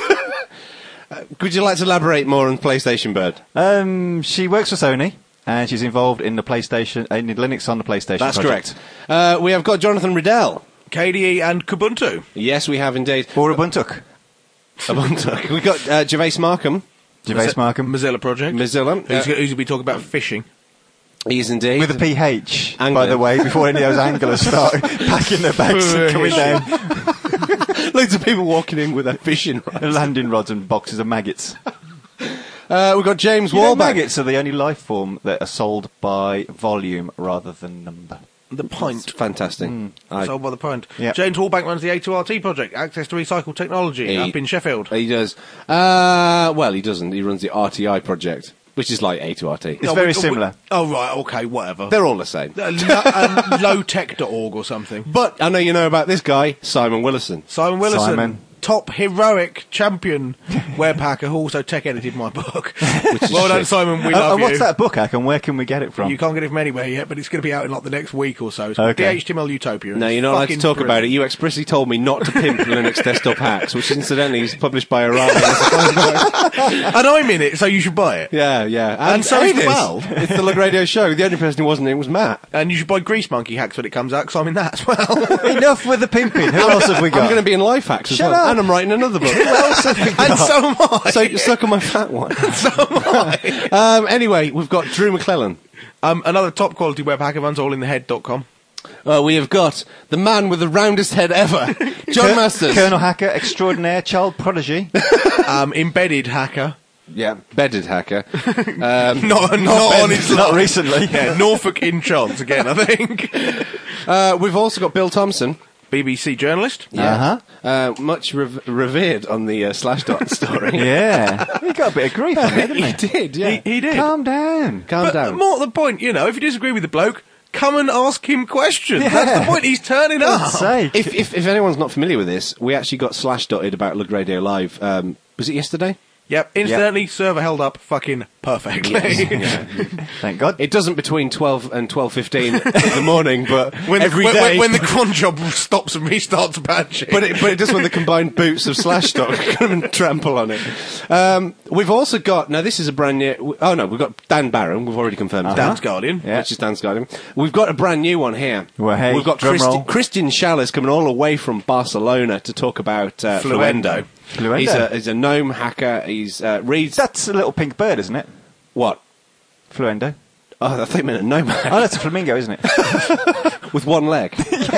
Would you like to elaborate more on PlayStation Bird? um, she works for Sony, and she's involved in the PlayStation, uh, in Linux on the PlayStation That's project. correct. Uh, we have got Jonathan Riddell. K D E and Kubuntu. Yes, we have indeed. Or Ubuntu. Ubuntu. We've got uh, Gervais Markham. Gervais Markham. Mozilla Project. Mozilla. Who's, Uh, who's going to be talking about fishing. He is indeed. With a P H, by Angling. the way, before any of those anglers start packing their bags and coming down. Loads of people walking in with their fishing rods. Landing rods and boxes of maggots. Uh, we've got James You know, Warback. maggots are the only life form that are sold by volume rather than number. The pint. Fantastic. I- Sold by the pint. Yep. James Hallback runs the A two R T project, access to recycled technology, He- up in Sheffield. He does. Uh, well, he doesn't. He runs the R T I project, which is like A to R T. It's very we- similar. we- oh, right, okay, whatever. They're all the same. Uh, lo- um, lowtech dot org or something. But I know you know about this guy, Simon Willison. Simon Willison, Simon. top heroic champion web hacker who also tech edited my book. is Well done, shit. Simon. We Uh, love and what's you. that book, Hack, and where can we get it from? You can't get it from anywhere yet, but it's going to be out in like the next week or so. It's called Okay. D H T M L Utopia. No, It's you're not allowed to fucking talk about it. brilliant. You expressly told me not to pimp Linux desktop hacks, which incidentally is published by Orion. And I'm in it, so you should buy it. yeah, yeah. And so is it Valve. It's the Lug Radio show. The only person who wasn't in was Matt. And you should buy Grease Monkey hacks when it comes out, because I'm in that as well. Enough with the pimping. Who else have we I'm got? going to be in life hacks as Shut well. up. And I'm writing another book. Who else have we got? And so am I. So suck on my fat one. so am I. Um, anyway, we've got Drew McClellan. Um, another top quality web hacker runs all in the head dot com. Uh, we have got the man with the roundest head ever, John Col- Masters. Colonel Hacker, extraordinaire, child prodigy. Um, embedded hacker. Yeah, bedded hacker. Um, Not, not on his Not line. recently. Yeah, Norfolk in chance again, I think. uh, we've also got Bill Thompson. B B C journalist. Uh-huh. Uh, much rev- revered on the uh, Slashdot story. Yeah. He got a bit of grief on it, didn't he? he did, yeah. He, he did. Calm down. Calm but down. more to the point, you know, if you disagree with the bloke, come and ask him questions. Yeah. That's the point. He's turning up. God's sake. If, if if anyone's not familiar with this, we actually got Slashdotted about Lug Radio Live. Um, was it yesterday? Yep, incidentally, server held up fucking perfectly. Thank God. It doesn't between twelve and twelve fifteen in the morning, but When, every when, day. when, when the cron job stops and restarts patching. but it, but it does when the combined boots of Slashdot come and trample on it. Um, we've also got now. This is a brand new. Oh no, we've got Dan Barron. We've already confirmed Dan's that. Guardian. Yeah. Which is Dan's Guardian. We've got a brand new one here. Well, hey, We've got drum Christi- roll. Christian Schaller coming all the way from Barcelona to talk about uh, Fluendo. Fluendo. Fluendo. He's a, he's a gnome hacker. He's uh, reads That's a little pink bird, isn't it? what? Fluendo. Oh, I think meant a gnome hacker Oh, that's a flamingo, isn't it? with one leg.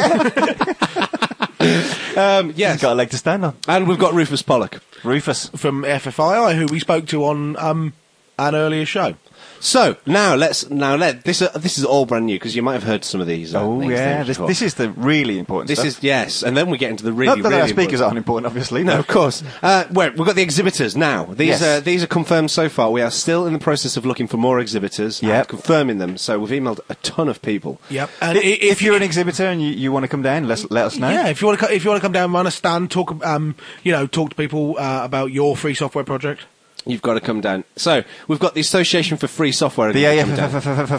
um, yes, He's got a leg to stand on. and we've got Rufus Pollock. Rufus. From F F I I, who we spoke to on um, an earlier show. So now let's now let this uh, this is all brand new because you might have heard some of these. Uh, Oh, things yeah. there This, before. this is the really important This stuff. is yes, and then we get into the really Not that really our speakers important- aren't important, obviously. No, No. of course. Uh, well, we've got the exhibitors now. These Yes. are these are confirmed so far. We are still in the process of looking for more exhibitors Yep. and confirming them. So we've emailed a ton of people. Yep. And If, if you're an exhibitor and you, you want to come down, let let us know. Yeah, if you want to, if you want to come down, run a stand, talk, um, you know, talk to people uh, about your free software project. You've got to come down. So we've got the Association for Free Software. The coming down.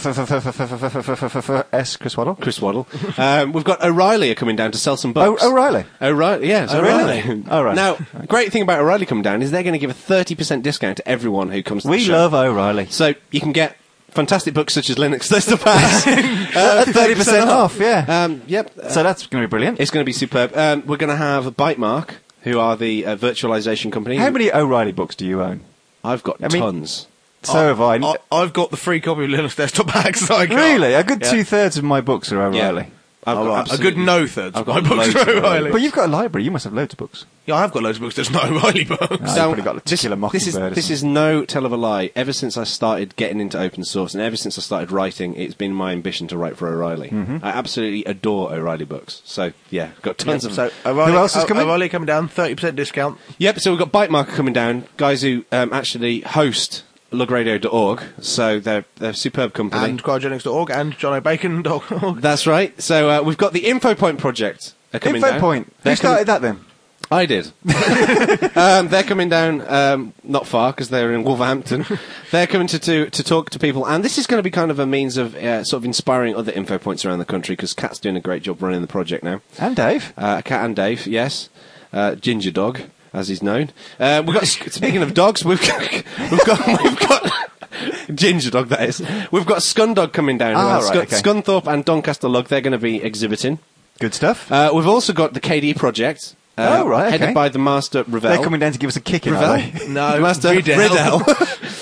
A F S, Chris Waddle. Chris Waddle. um, we've got O'Reilly are coming down to sell some books. Oh, O'Reilly. O'Reilly, yes, Oh, O'Reilly. really? Oh, right. Now, great thing about O'Reilly coming down is they're going to give a thirty percent discount to everyone who comes to the We show. love O'Reilly. So you can get fantastic books such as Linux Desktop Hacks. At thirty percent off, yeah. Um, yep. So that's going to be brilliant. It's going to be superb. Um, we're going to have Bytemark, who are the uh, virtualization company. How many O'Reilly books do you own? I've got I mean- tons. So have I. I, I've got the free copy of Linux Desktop Hacks. I got. Really? A good Yeah. two-thirds of my books are O'Reilly. I've Oh, got right. A absolutely- good no thirds. I've My got books loads are of O'Reilly. O'Reilly. But you've got a library. You must have loads of books. Yeah, I've got loads of books. There's no O'Reilly books. Ah, you've So, probably got a this, particular this is Mockingbird or this is no tell of a lie. Ever since I started getting into open source, and ever since I started writing, it's been my ambition to write for O'Reilly. Mm-hmm. I absolutely adore O'Reilly books. So yeah, got tons of So them. O'Reilly, Who else is O- coming? O'Reilly coming down, thirty percent discount. Yep. So we've got Bytemark coming down, guys who um, actually host lug radio dot org. So they're they're a superb company. And cryogenics dot org and john o bacon dot org. That's right. So uh, we've got the InfoPoint project are coming down. InfoPoint. They're Who started that then? I did. um, they're coming down um, not far because they're in Wolverhampton. They're coming to, to to talk to people, and this is going to be kind of a means of uh, sort of inspiring other info points around the country because Kat's doing a great job running the project now. And Dave. Uh, Kat and Dave, yes, uh, Ginger Dog as he's known. Uh, we've got speaking of dogs, we've got we've got we've got. Ginger Dog, that is. We've got Scundog coming down. Ah, as well. right, okay. Scunthorpe and Doncaster Lug, they're going to be exhibiting. Good stuff. Uh, we've also got the K D project. Uh, Oh, right, okay. Headed by the Master Ravel. They're coming down to give us a kick in, are Ravel? they? No, Master Riddell. Riddell.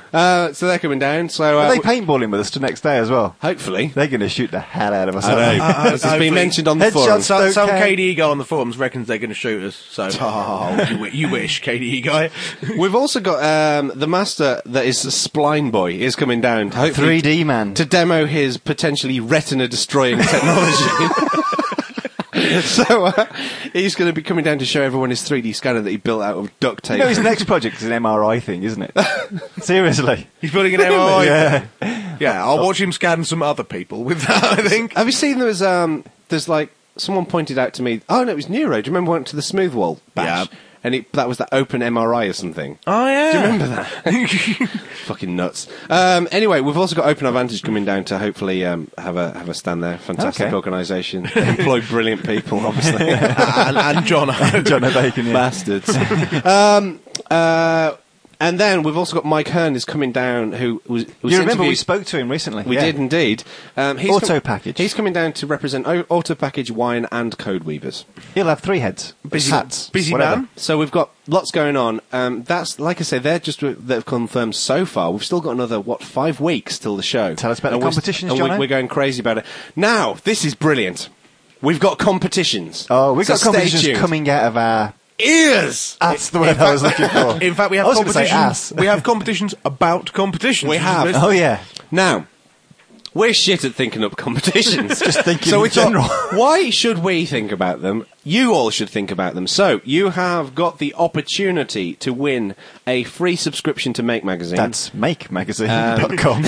Uh, so they're coming down. So uh, Are they paintballing with us the next day as well? hopefully. They're going to shoot the hell out of us. I know. aren't they? Uh, This has been hopefully. mentioned on the Headshots forums. Some, don't some count. K D E guy on the forums reckons they're going to shoot us. So oh, you, wi- you wish, K D E guy. We've also got um, the master that is Spline Boy is coming down. To hopefully three D man. to demo his potentially retina-destroying technology. So uh, he's going to be coming down to show everyone his three D scanner that he built out of duct tape. You know, his next project is an M R I thing, isn't it? Seriously. He's building an M R I. Yeah. Yeah, I'll watch him scan some other people with that, I think. Have you seen there was um, there's like someone pointed out to me? Oh no, it was Neuro. Do you remember when we went to the Smoothwall bash? Yeah. And it, that was that open M R I or something. Oh, yeah. Do you remember that? Fucking nuts. Um, anyway, we've also got Open Advantage coming down to hopefully um, have a have a stand there. Fantastic Okay. organisation. Employ brilliant people, obviously. and, and John. John O'Bacon, yeah. Bastards. um, uh, and then we've also got Mike Hearn is coming down, who was, was You remember we interviewed- spoke to him recently? We Yeah. did indeed. Um, he's Auto com- Package. He's coming down to represent o- Auto Package, Wine, and Code Weavers. He'll have three heads. Busy- hats. busy whatever. man. So we've got lots going on. Um, that's like I say, they're just they've confirmed so far. We've still got another what five weeks till the show. Tell us about And the we're- competitions, and we- Jono. We're going crazy about it. Now this is brilliant. We've got competitions. Oh, we've So got stay competitions tuned. coming out of our... Ears. That's the word I was looking for. In fact, we have I was gonna say competitions. ass. We have competitions about competitions. We which is have. good. Oh, yeah. Now, we're shit at thinking up competitions. Just thinking so in we thought, general. why should we think about them? You all should think about them. So you have got the opportunity to win a free subscription to Make Magazine. That's make magazine dot com.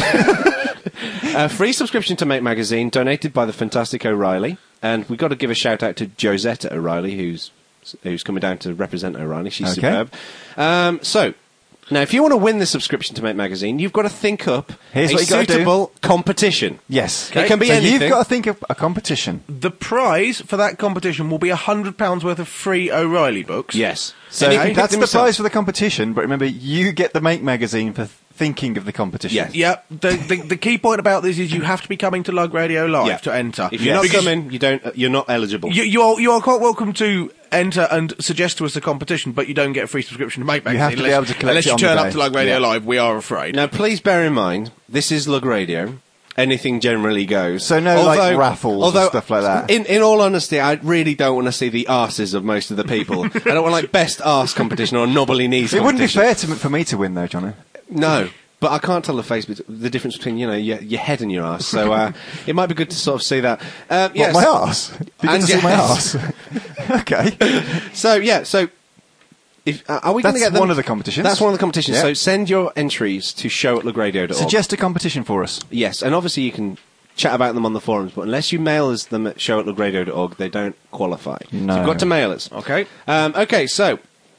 A free subscription to Make Magazine, donated by the fantastic O'Reilly. And we've got to give a shout out to Josetta O'Reilly, who's who's coming down to represent O'Reilly. She's Okay. superb. Um, so, now if you want to win this subscription to Make Magazine, you've got to think up Here's a what you gotta do. suitable competition. Yes. It can be so anything. you've got to think of a competition. The prize for that competition will be one hundred pounds worth of free O'Reilly books. Yes. So And you can pick that's them the yourself. prize for the competition, but remember, you get the Make magazine for th- thinking of the competition. Yes. Yeah, the, the the key point about this is you have to be coming to Lug Radio Live Yeah. to enter. If you're not Because coming, you don't. Uh, you're not eligible. You, you are you are quite welcome to enter and suggest to us a competition, but you don't get a free subscription to Make Magazine. have to be unless, able to collect unless it you on the turn day. up to Lug Radio Yeah. Live. We are afraid. Now, please bear in mind, this is Lug Radio. Anything generally goes. So no, like, raffles and stuff like that? In, in all honesty, I really don't want to see the arses of most of the people. I don't want like best arse competition or knobbly knees It wouldn't be competition. fair to, m- for me to win, though, Johnny. No. But I can't tell the face bet- the difference between you know your, your head and your ass. So uh, it might be good to sort of see that. Um, yes. What, my arse? Be good And to see my yes. arse. Okay. So yeah. So if uh, are we going to That's get them? one of the competitions. That's one of the competitions. Yeah. So send your entries to show at lugradio dot org. Suggest a competition for us. Yes, and obviously you can chat about them on the forums, but unless you mail us them at show at lugradio dot org, they don't qualify. No. So you've got to mail us. Okay. Um, okay, so,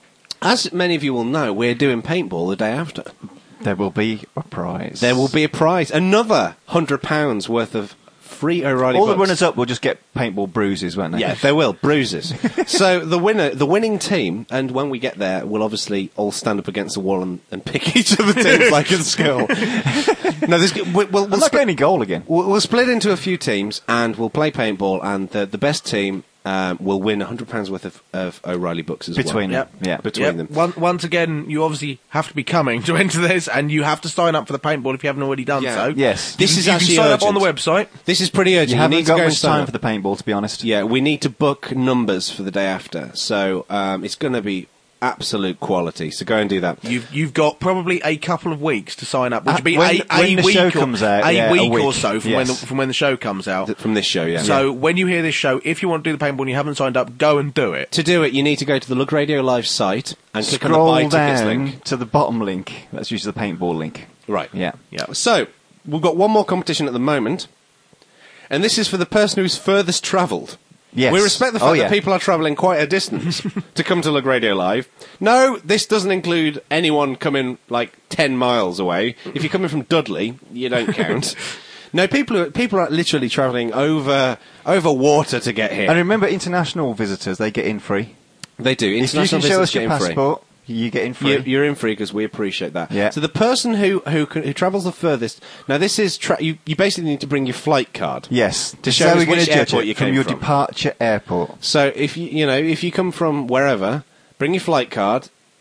as many of you will know, we're doing paintball the day after. There will be a prize. There will be a prize. Another one hundred pounds worth of free O'Reilly All the books. runners up will just get paintball bruises, won't they? Yeah, they will. Bruises. So the winner, the winning team, and when we get there, we'll obviously all stand up against the wall and, and pick each of the teams like in school. No, there's, we'll, we'll, I'm we'll, not split, getting any goal again. we'll, we'll split into a few teams and we'll play paintball, and the, the best team um, will win one hundred pounds worth of, of O'Reilly books as Between well. them. Yeah. Between Yep. them. One, once again, you obviously have to be coming to enter this, and you have to sign up for the paintball if you haven't already done Yeah. so. Yes. You This can- is you actually can sign up on the urgent. website. This is pretty urgent. You You haven't need to got go and much sign time up. for the paintball, to be honest. Yeah, we need to book numbers for the day after. So um, it's going to be absolute quality. So go and do that. You've you've got probably a couple of weeks to sign up, which Uh, would be when- a, a when the week show or, comes out, a, yeah, a week or week. so from when the, Yes. from when the show comes out. Th- From this show, yeah. So when you hear this show, if you want to do the paintball and you haven't signed up, go and do it. To do it, you need to go to the Look Radio Live site and click on Scroll the Buy Tickets down link. to the bottom link. That's usually the paintball link. Right. Yeah. Yeah. So, we've got one more competition at the moment, and this is for the person who's furthest travelled. Yes. We respect the fact Oh, yeah. that people are travelling quite a distance to come to Look Radio Live. No, this doesn't include anyone coming like ten miles away. If you're coming from Dudley, you don't count. No, people are, people are literally travelling over over water to get here. And remember, international visitors, they get in free. They do. If you International can show visitors us your get in free. passport, you get in free. You're, you're in free because we appreciate that. Yeah. So the person who who, can, who travels the furthest. Now this is tra- you. You basically need to bring your flight card. Yes. To So show us we're going which to judge airport it you from came your from. departure airport. So if you you know if you come from wherever, bring your flight card,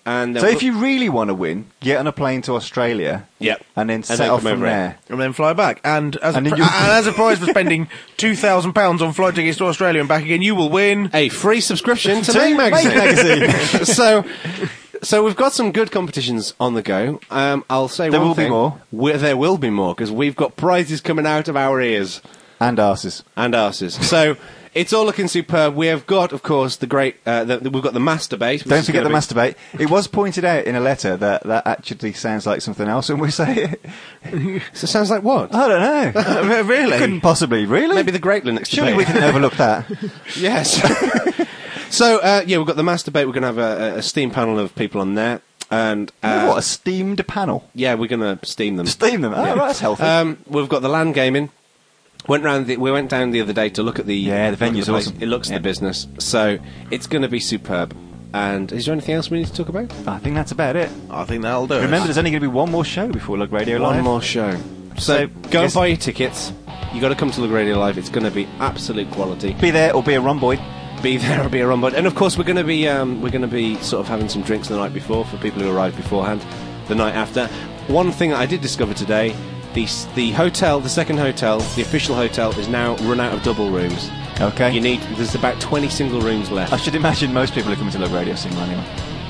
And then So we'll- if you really want to win, get on a plane to Australia. Yep. And then And set then off come from over here. there. And then fly back. And as, And a, then pri- you- and as a prize for spending two thousand pounds on flight tickets to Australia and back again, you will win. a free subscription to To Make Make Magazine. Magazine. so, so we've got some good competitions on the go. Um, I'll say There one will be thing. more. We- there will be more because we've got prizes coming out of our ears And arses. and arses. So it's all looking superb. We have got, of course, the great. Uh, the, we've got the masturbate. which Don't is forget the gonna masturbate. It was pointed out in a letter that that actually sounds like something else when we say it. be- So it sounds like what? I don't know. Really? Couldn't possibly. Really? Maybe the Great Linux Surely debate. we can overlook that. Yes. so uh, yeah, we've got the masturbate. We're going to have a, a steam panel of people on there, and uh, what, a steamed panel? yeah, we're going to steam them. Steam them. Oh, right, that's healthy. Um, we've got the land gaming. Went round. The, we went down the other day to look at the. Yeah, the look at venue's place. awesome. It looks Yeah. the business, so it's going to be superb. And is there anything else we need to talk about? I think that's about it. I think that'll do it. Remember, there's only going to be one more show before Lug Radio Live. One more show. So, So, go and yes. buy your tickets. You got to come to Lug Radio Live. It's going to be absolute quality. Be there or be a rhomboid. Be there or be a run, and of course we're going to be um, we're going to be sort of having some drinks the night before for people who arrive beforehand. The night after. One thing I did discover today. The, the hotel, the second hotel, the official hotel, is now run out of double rooms. Okay. You need, there's about twenty single rooms left. I should imagine most people are coming to Lug Radio single anyway.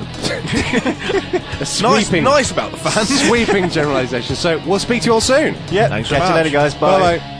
A Nice, sweeping, nice about the fans. sweeping generalisation. So we'll speak to you all soon. Yeah. Thanks Catch very you much. later, guys. Bye. Bye bye.